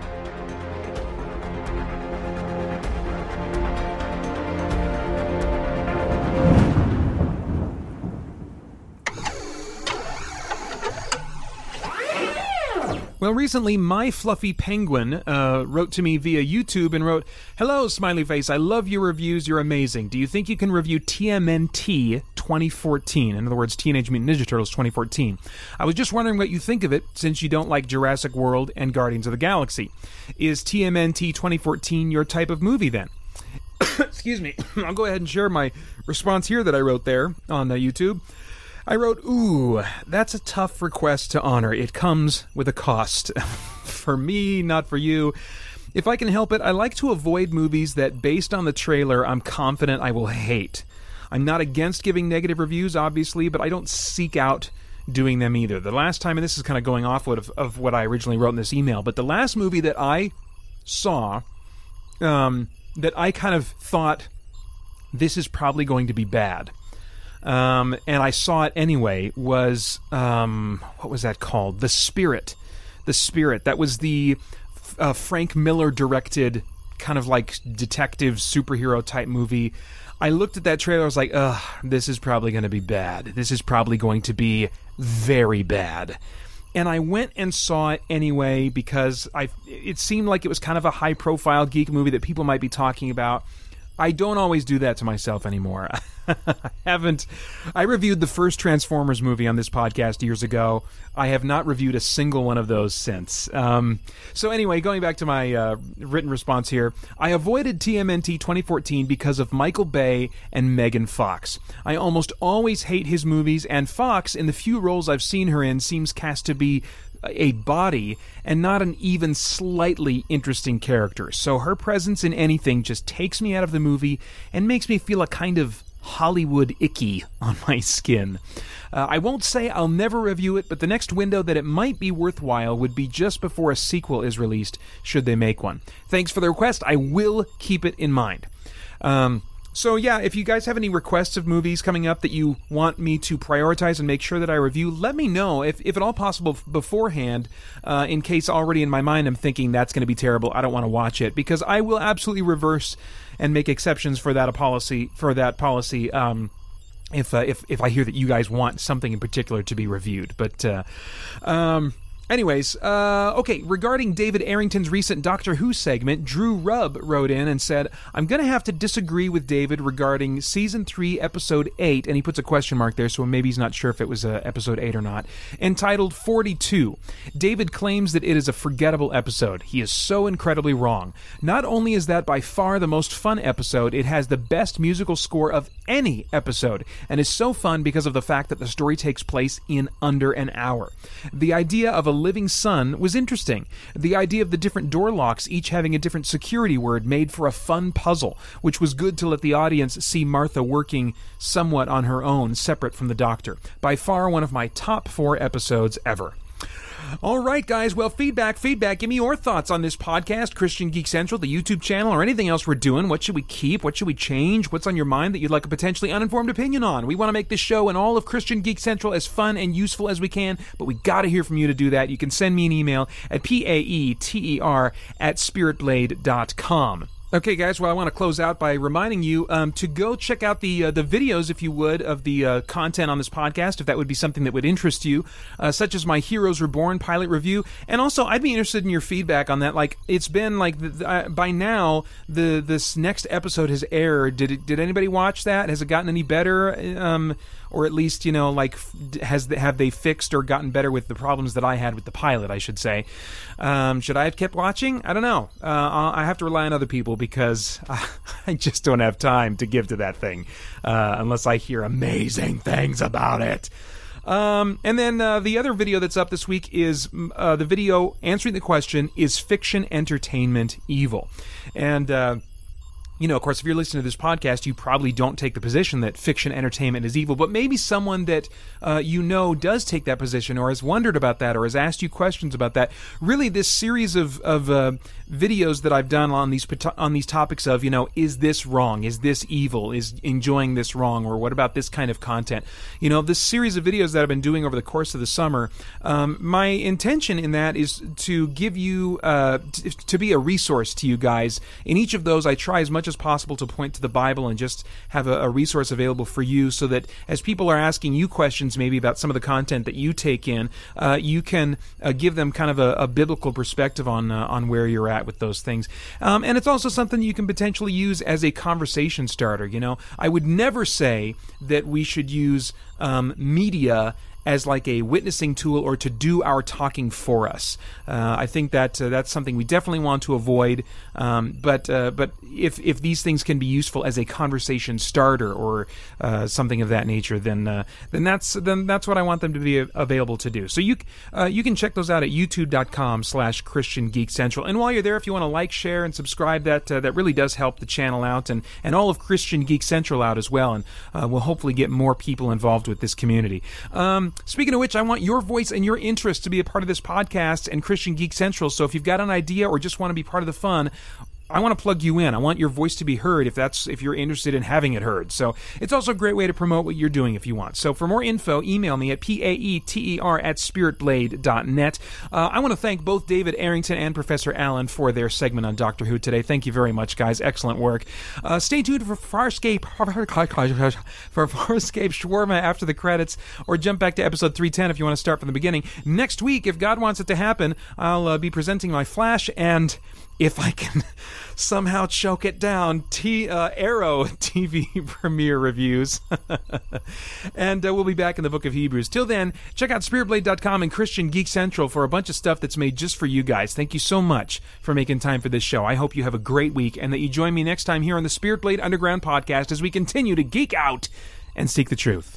Well, recently, My Fluffy Penguin uh, wrote to me via YouTube and wrote, "Hello, Smiley Face, I love your reviews, you're amazing. Do you think you can review T M N T twenty fourteen? In other words, Teenage Mutant Ninja Turtles twenty fourteen. I was just wondering what you think of it, since you don't like Jurassic World and Guardians of the Galaxy. Is T M N T twenty fourteen your type of movie, then?" Excuse me. I'll go ahead and share my response here that I wrote there on uh, YouTube. I wrote, "Ooh, that's a tough request to honor. It comes with a cost. For me, not for you. If I can help it, I like to avoid movies that, based on the trailer, I'm confident I will hate. I'm not against giving negative reviews, obviously, but I don't seek out doing them either. The last time, and this is kind of going off of, of what I originally wrote in this email, but the last movie that I saw, um, that I kind of thought, this is probably going to be bad, Um, and I saw it anyway, was, um, what was that called? The Spirit. The Spirit. That was the uh, Frank Miller directed kind of like detective superhero type movie. I looked at that trailer, I was like, ugh, this is probably going to be bad. This is probably going to be very bad. And I went and saw it anyway because I, it seemed like it was kind of a high-profile geek movie that people might be talking about. I don't always do that to myself anymore. I haven't. I reviewed the first Transformers movie on this podcast years ago. I have not reviewed a single one of those since. Um, so anyway, going back to my uh, written response here, I avoided T M N T twenty fourteen because of Michael Bay and Megan Fox. I almost always hate his movies, and Fox, in the few roles I've seen her in, seems cast to be a body and not an even slightly interesting character. So her presence in anything just takes me out of the movie and makes me feel a kind of Hollywood icky on my skin. Uh, I won't say I'll never review it, but the next window that it might be worthwhile would be just before a sequel is released, should they make one. Thanks for the request. I will keep it in mind. Um, so yeah, if you guys have any requests of movies coming up that you want me to prioritize and make sure that I review, let me know, if, if at all possible, beforehand, uh, in case already in my mind I'm thinking that's going to be terrible, I don't want to watch it, because I will absolutely reverse and make exceptions for that policy, for that policy, um, if, uh, if, if I hear that you guys want something in particular to be reviewed. But, uh, um... Anyways, uh, okay, regarding David Arrington's recent Doctor Who segment, Drew Rubb wrote in and said, I'm going to have to disagree with David regarding Season three, Episode eight, and he puts a question mark there, so maybe he's not sure if it was uh, Episode eight or not, entitled forty-two. David claims that it is a forgettable episode. He is so incredibly wrong. Not only is that by far the most fun episode, it has the best musical score of any episode, and is so fun because of the fact that the story takes place in under an hour. The idea of a living sun was interesting. The idea of the different door locks each having a different security word made for a fun puzzle, which was good to let the audience see Martha working somewhat on her own, separate from the Doctor. By far one of my top four episodes ever. All right, guys. Well, feedback, feedback. Give me your thoughts on this podcast, Christian Geek Central, the YouTube channel, or anything else we're doing. What should we keep? What should we change? What's on your mind that you'd like a potentially uninformed opinion on? We want to make this show and all of Christian Geek Central as fun and useful as we can, but we got to hear from you to do that. You can send me an email at P-A-E-T-E-R at spiritblade dot com. Okay, guys, well, I want to close out by reminding you um, to go check out the uh, the videos, if you would, of the uh, content on this podcast, if that would be something that would interest you, uh, such as my Heroes Reborn pilot review. And also, I'd be interested in your feedback on that. Like, it's been, like, the, the, uh, by now, the this next episode has aired. Did it, did anybody watch that? Has it gotten any better? Um, or at least, you know, like, has have they fixed or gotten better with the problems that I had with the pilot, I should say. Um, should I have kept watching? I don't know. Uh, I have to rely on other people, because I just don't have time to give to that thing uh, unless I hear amazing things about it. Um, and then uh, the other video that's up this week is uh, the video answering the question, is fiction entertainment evil? And uh you know, of course, if you're listening to this podcast, you probably don't take the position that fiction entertainment is evil, but maybe someone that uh, you know does take that position, or has wondered about that, or has asked you questions about that. Really, this series of, of uh, videos that I've done on these on these topics of, you know, is this wrong? Is this evil? Is enjoying this wrong? Or what about this kind of content? You know, this series of videos that I've been doing over the course of the summer, um, my intention in that is to give you, uh, t- to be a resource to you guys. In each of those, I try as much as possible to point to the Bible and just have a, a resource available for you, so that as people are asking you questions maybe about some of the content that you take in, uh, you can uh, give them kind of a, a biblical perspective on uh, on where you're at with those things. Um, and it's also something you can potentially use as a conversation starter. You know, I would never say that we should use um, media as like a witnessing tool or to do our talking for us. Uh, I think that uh, that's something we definitely want to avoid. Um, but uh, but if if these things can be useful as a conversation starter or uh, something of that nature, then uh, then that's then that's what I want them to be available to do. So you uh, you can check those out at youtube dot com slash Christian Geek Central. And while you're there, if you want to like, share, and subscribe, that uh, that really does help the channel out and and all of Christian Geek Central out as well. And uh, we'll hopefully get more people involved with this community. Um, Speaking of which, I want your voice and your interest to be a part of this podcast and Christian Geek Central. So if you've got an idea or just want to be part of the fun, I want to plug you in. I want your voice to be heard if that's if you're interested in having it heard. So it's also a great way to promote what you're doing if you want. So for more info, email me at P-A-E-T-E-R at spiritblade dot net. Uh, I want to thank both David Arrington and Professor Allen for their segment on Doctor Who today. Thank you very much, guys. Excellent work. Uh, stay tuned for Farscape, for Farscape Shawarma after the credits, or jump back to episode three ten if you want to start from the beginning. Next week, if God wants it to happen, I'll uh, be presenting my Flash and, if I can somehow choke it down, T uh, Arrow T V premiere reviews. And uh, we'll be back in the book of Hebrews. Till then, check out spirit blade dot com and Christian Geek Central for a bunch of stuff that's made just for you guys. Thank you so much for making time for this show. I hope you have a great week and that you join me next time here on the Spirit Blade Underground podcast as we continue to geek out and seek the truth.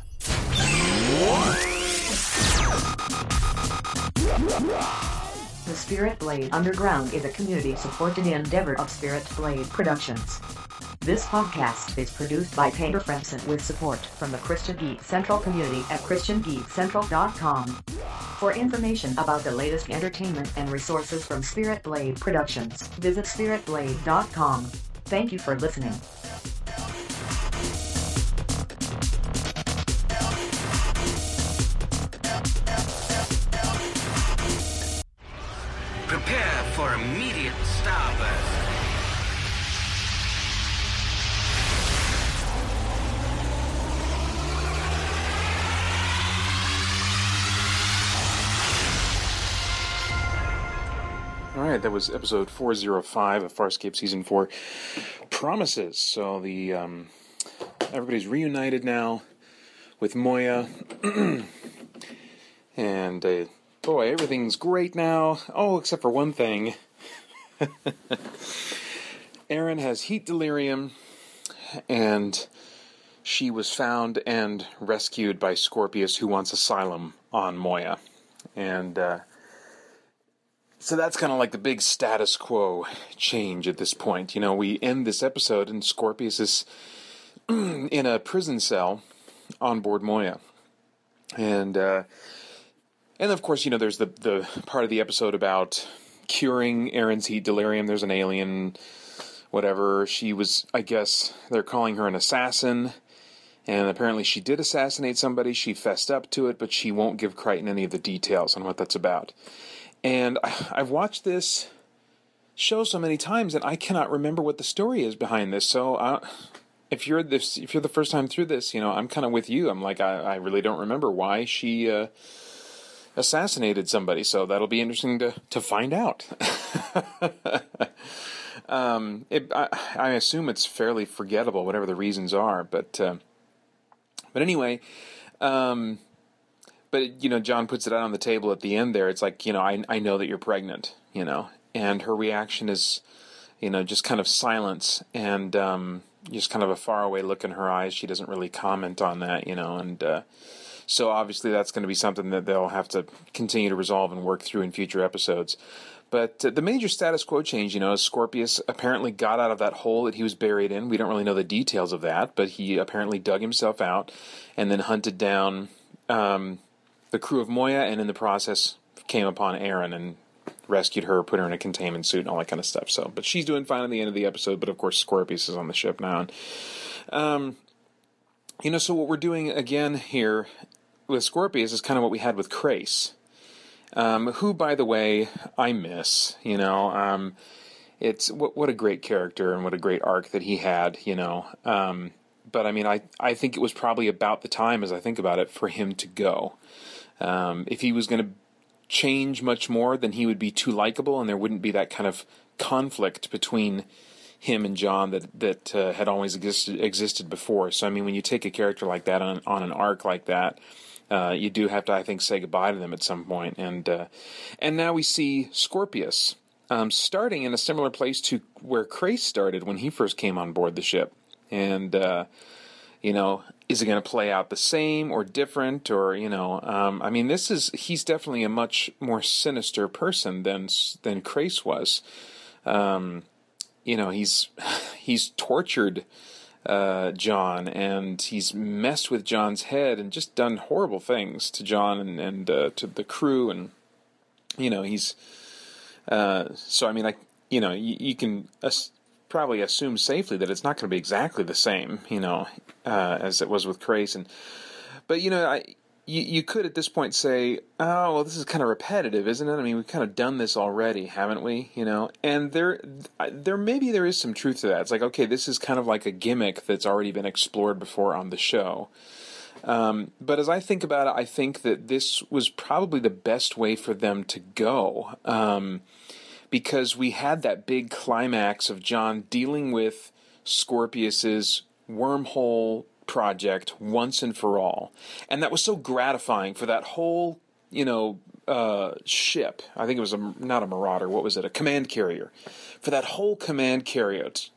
The Spirit Blade Underground is a community-supported endeavor of Spirit Blade Productions. This podcast is produced by Painter Fremson with support from the Christian Geek Central community at christian geek central dot com. For information about the latest entertainment and resources from Spirit Blade Productions, visit spirit blade dot com. Thank you for listening. Prepare for immediate starburst. All right, that was episode four oh five of Farscape Season four, Promises. So the um, everybody's reunited now with Moya, and uh, boy, everything's great now. Oh, except for one thing. Aeryn has heat delirium, and she was found and rescued by Scorpius, who wants asylum on Moya. And uh, so that's kind of like the big status quo change at this point. You know, we end this episode and Scorpius is in a prison cell on board Moya. And, uh, and of course, you know, there's the, the part of the episode about curing Aeryn's heat delirium. There's an alien, whatever. She was, I guess, they're calling her an assassin. And apparently she did assassinate somebody. She fessed up to it, but she won't give Crichton any of the details on what that's about. And I've watched this show so many times, and I cannot remember what the story is behind this. So, uh, if you're this, if you're the first time through this, you know, I'm kind of with you. I'm like, I, I really don't remember why she uh, assassinated somebody. So that'll be interesting to to find out. um, it, I, I assume it's fairly forgettable, whatever the reasons are. But uh, but anyway. Um, But, you know, John puts it out on the table at the end there. It's like, you know, I I know that you're pregnant, you know. And her reaction is, you know, just kind of silence and um, just kind of a faraway look in her eyes. She doesn't really comment on that, you know. And uh, so obviously that's going to be something that they'll have to continue to resolve and work through in future episodes. But uh, the major status quo change, you know, is Scorpius apparently got out of that hole that he was buried in. We don't really know the details of that, but he apparently dug himself out and then hunted down Um, the crew of Moya, and in the process came upon Aeryn and rescued her, put her in a containment suit and all that kind of stuff. So, but she's doing fine at the end of the episode, but of course Scorpius is on the ship now. And, um, you know, so what we're doing again here with Scorpius is kind of what we had with Crais, um, who, by the way, I miss, you know. Um, it's, what, what a great character and what a great arc that he had, you know. Um, but, I mean, I, I think it was probably about the time, as I think about it, for him to go. Um, if he was going to change much more, then he would be too likable, and there wouldn't be that kind of conflict between him and John that that uh, had always existed existed before. So, I mean, when you take a character like that on on an arc like that, uh, you do have to, I think, say goodbye to them at some point. And uh, and now we see Scorpius um, starting in a similar place to where Crais started when he first came on board the ship, and. Uh, You know, is it going to play out the same or different? Or, you know, um, I mean, this is, he's definitely a much more sinister person than, than Crais was. Um, you know, he's, he's tortured, uh, John, and he's messed with John's head and just done horrible things to John and, and, uh, to the crew. And, you know, he's, uh, so I mean, like, you know, you, you can, uh, probably assume safely that it's not going to be exactly the same, you know, uh, as it was with Crais. And but you know, I you, you could at this point say, oh well, this is kind of repetitive, isn't it? I mean, we've kind of done this already, haven't we? You know, and there there maybe there is some truth to that. It's like, okay, this is kind of like a gimmick that's already been explored before on the show. Um, but as I think about it, I think that this was probably the best way for them to go. Um, Because we had that big climax of John dealing with Scorpius's wormhole project once and for all. And that was so gratifying for that whole, you know, uh, ship. I think it was a, not a Marauder, what was it? A command carrier. For that whole command carrier,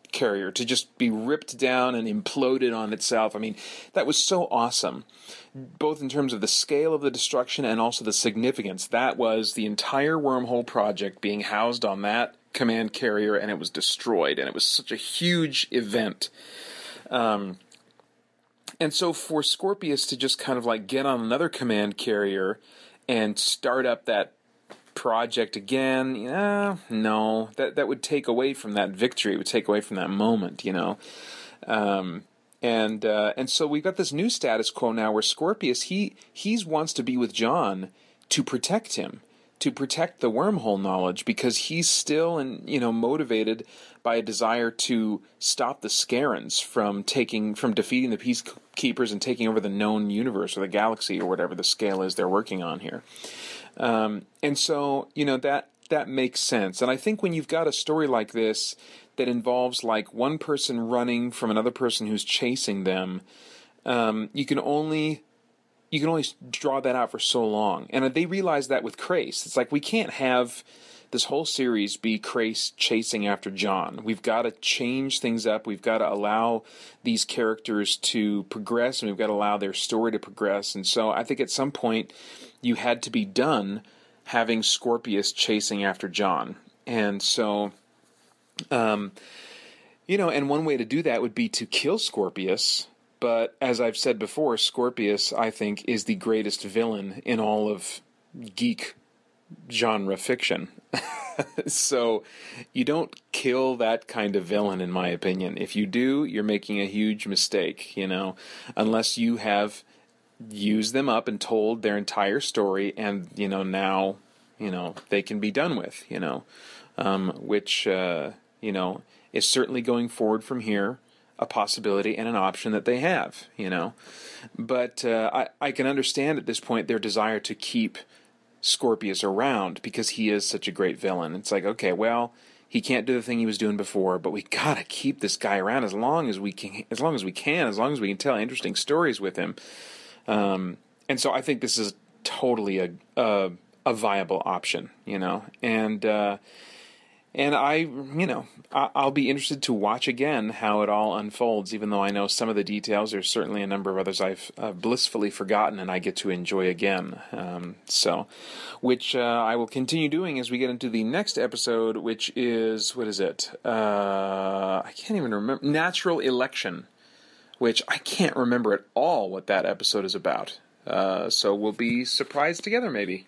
carrier to just be ripped down and imploded on itself. I mean, that was so awesome, both in terms of the scale of the destruction and also the significance. That was the entire wormhole project being housed on that command carrier, and it was destroyed, and it was such a huge event. Um, and so for Scorpius to just kind of like get on another command carrier and start up that project again, yeah, no, that that would take away from that victory. It would take away from that moment, you know. Um, and uh, and so we've got this new status quo now, where Scorpius he he's wants to be with John to protect him, to protect the wormhole knowledge, because he's still and you know motivated by a desire to stop the Scarans from taking from defeating the Peacekeepers and taking over the known universe or the galaxy or whatever the scale is they're working on here. Um, and so, you know, that, that makes sense. And I think when you've got a story like this that involves like one person running from another person who's chasing them, um, you can only, you can only draw that out for so long. And they realize that with Crais. It's like, we can't have this whole series be Crais chasing after John. We've got to change things up. We've got to allow these characters to progress, and we've got to allow their story to progress. And so I think at some point you had to be done having Scorpius chasing after John. And so, um, you know, and one way to do that would be to kill Scorpius. But as I've said before, Scorpius, I think, is the greatest villain in all of geek genre fiction. So you don't kill that kind of villain, in my opinion. If you do, you're making a huge mistake, you know, unless you have used them up and told their entire story, and, you know, now, you know, they can be done with, you know, um, which, uh, you know, is certainly going forward from here a possibility and an option that they have, you know. But uh, I, I can understand at this point their desire to keep Scorpius around because he is such a great villain. It's like, okay, well, he can't do the thing he was doing before, but we gotta keep this guy around as long as we can, as long as we can, as long as we can tell interesting stories with him. Um, and so I think this is totally a a, a viable option, you know. And uh, and I, you know, I, I'll be interested to watch again how it all unfolds, even though I know some of the details. There's certainly a number of others I've uh, blissfully forgotten and I get to enjoy again. Um, so, which uh, I will continue doing as we get into the next episode, which is, what is it? Uh, I can't even remember. Natural Election, which I can't remember at all what that episode is about. Uh, so we'll be surprised together, maybe.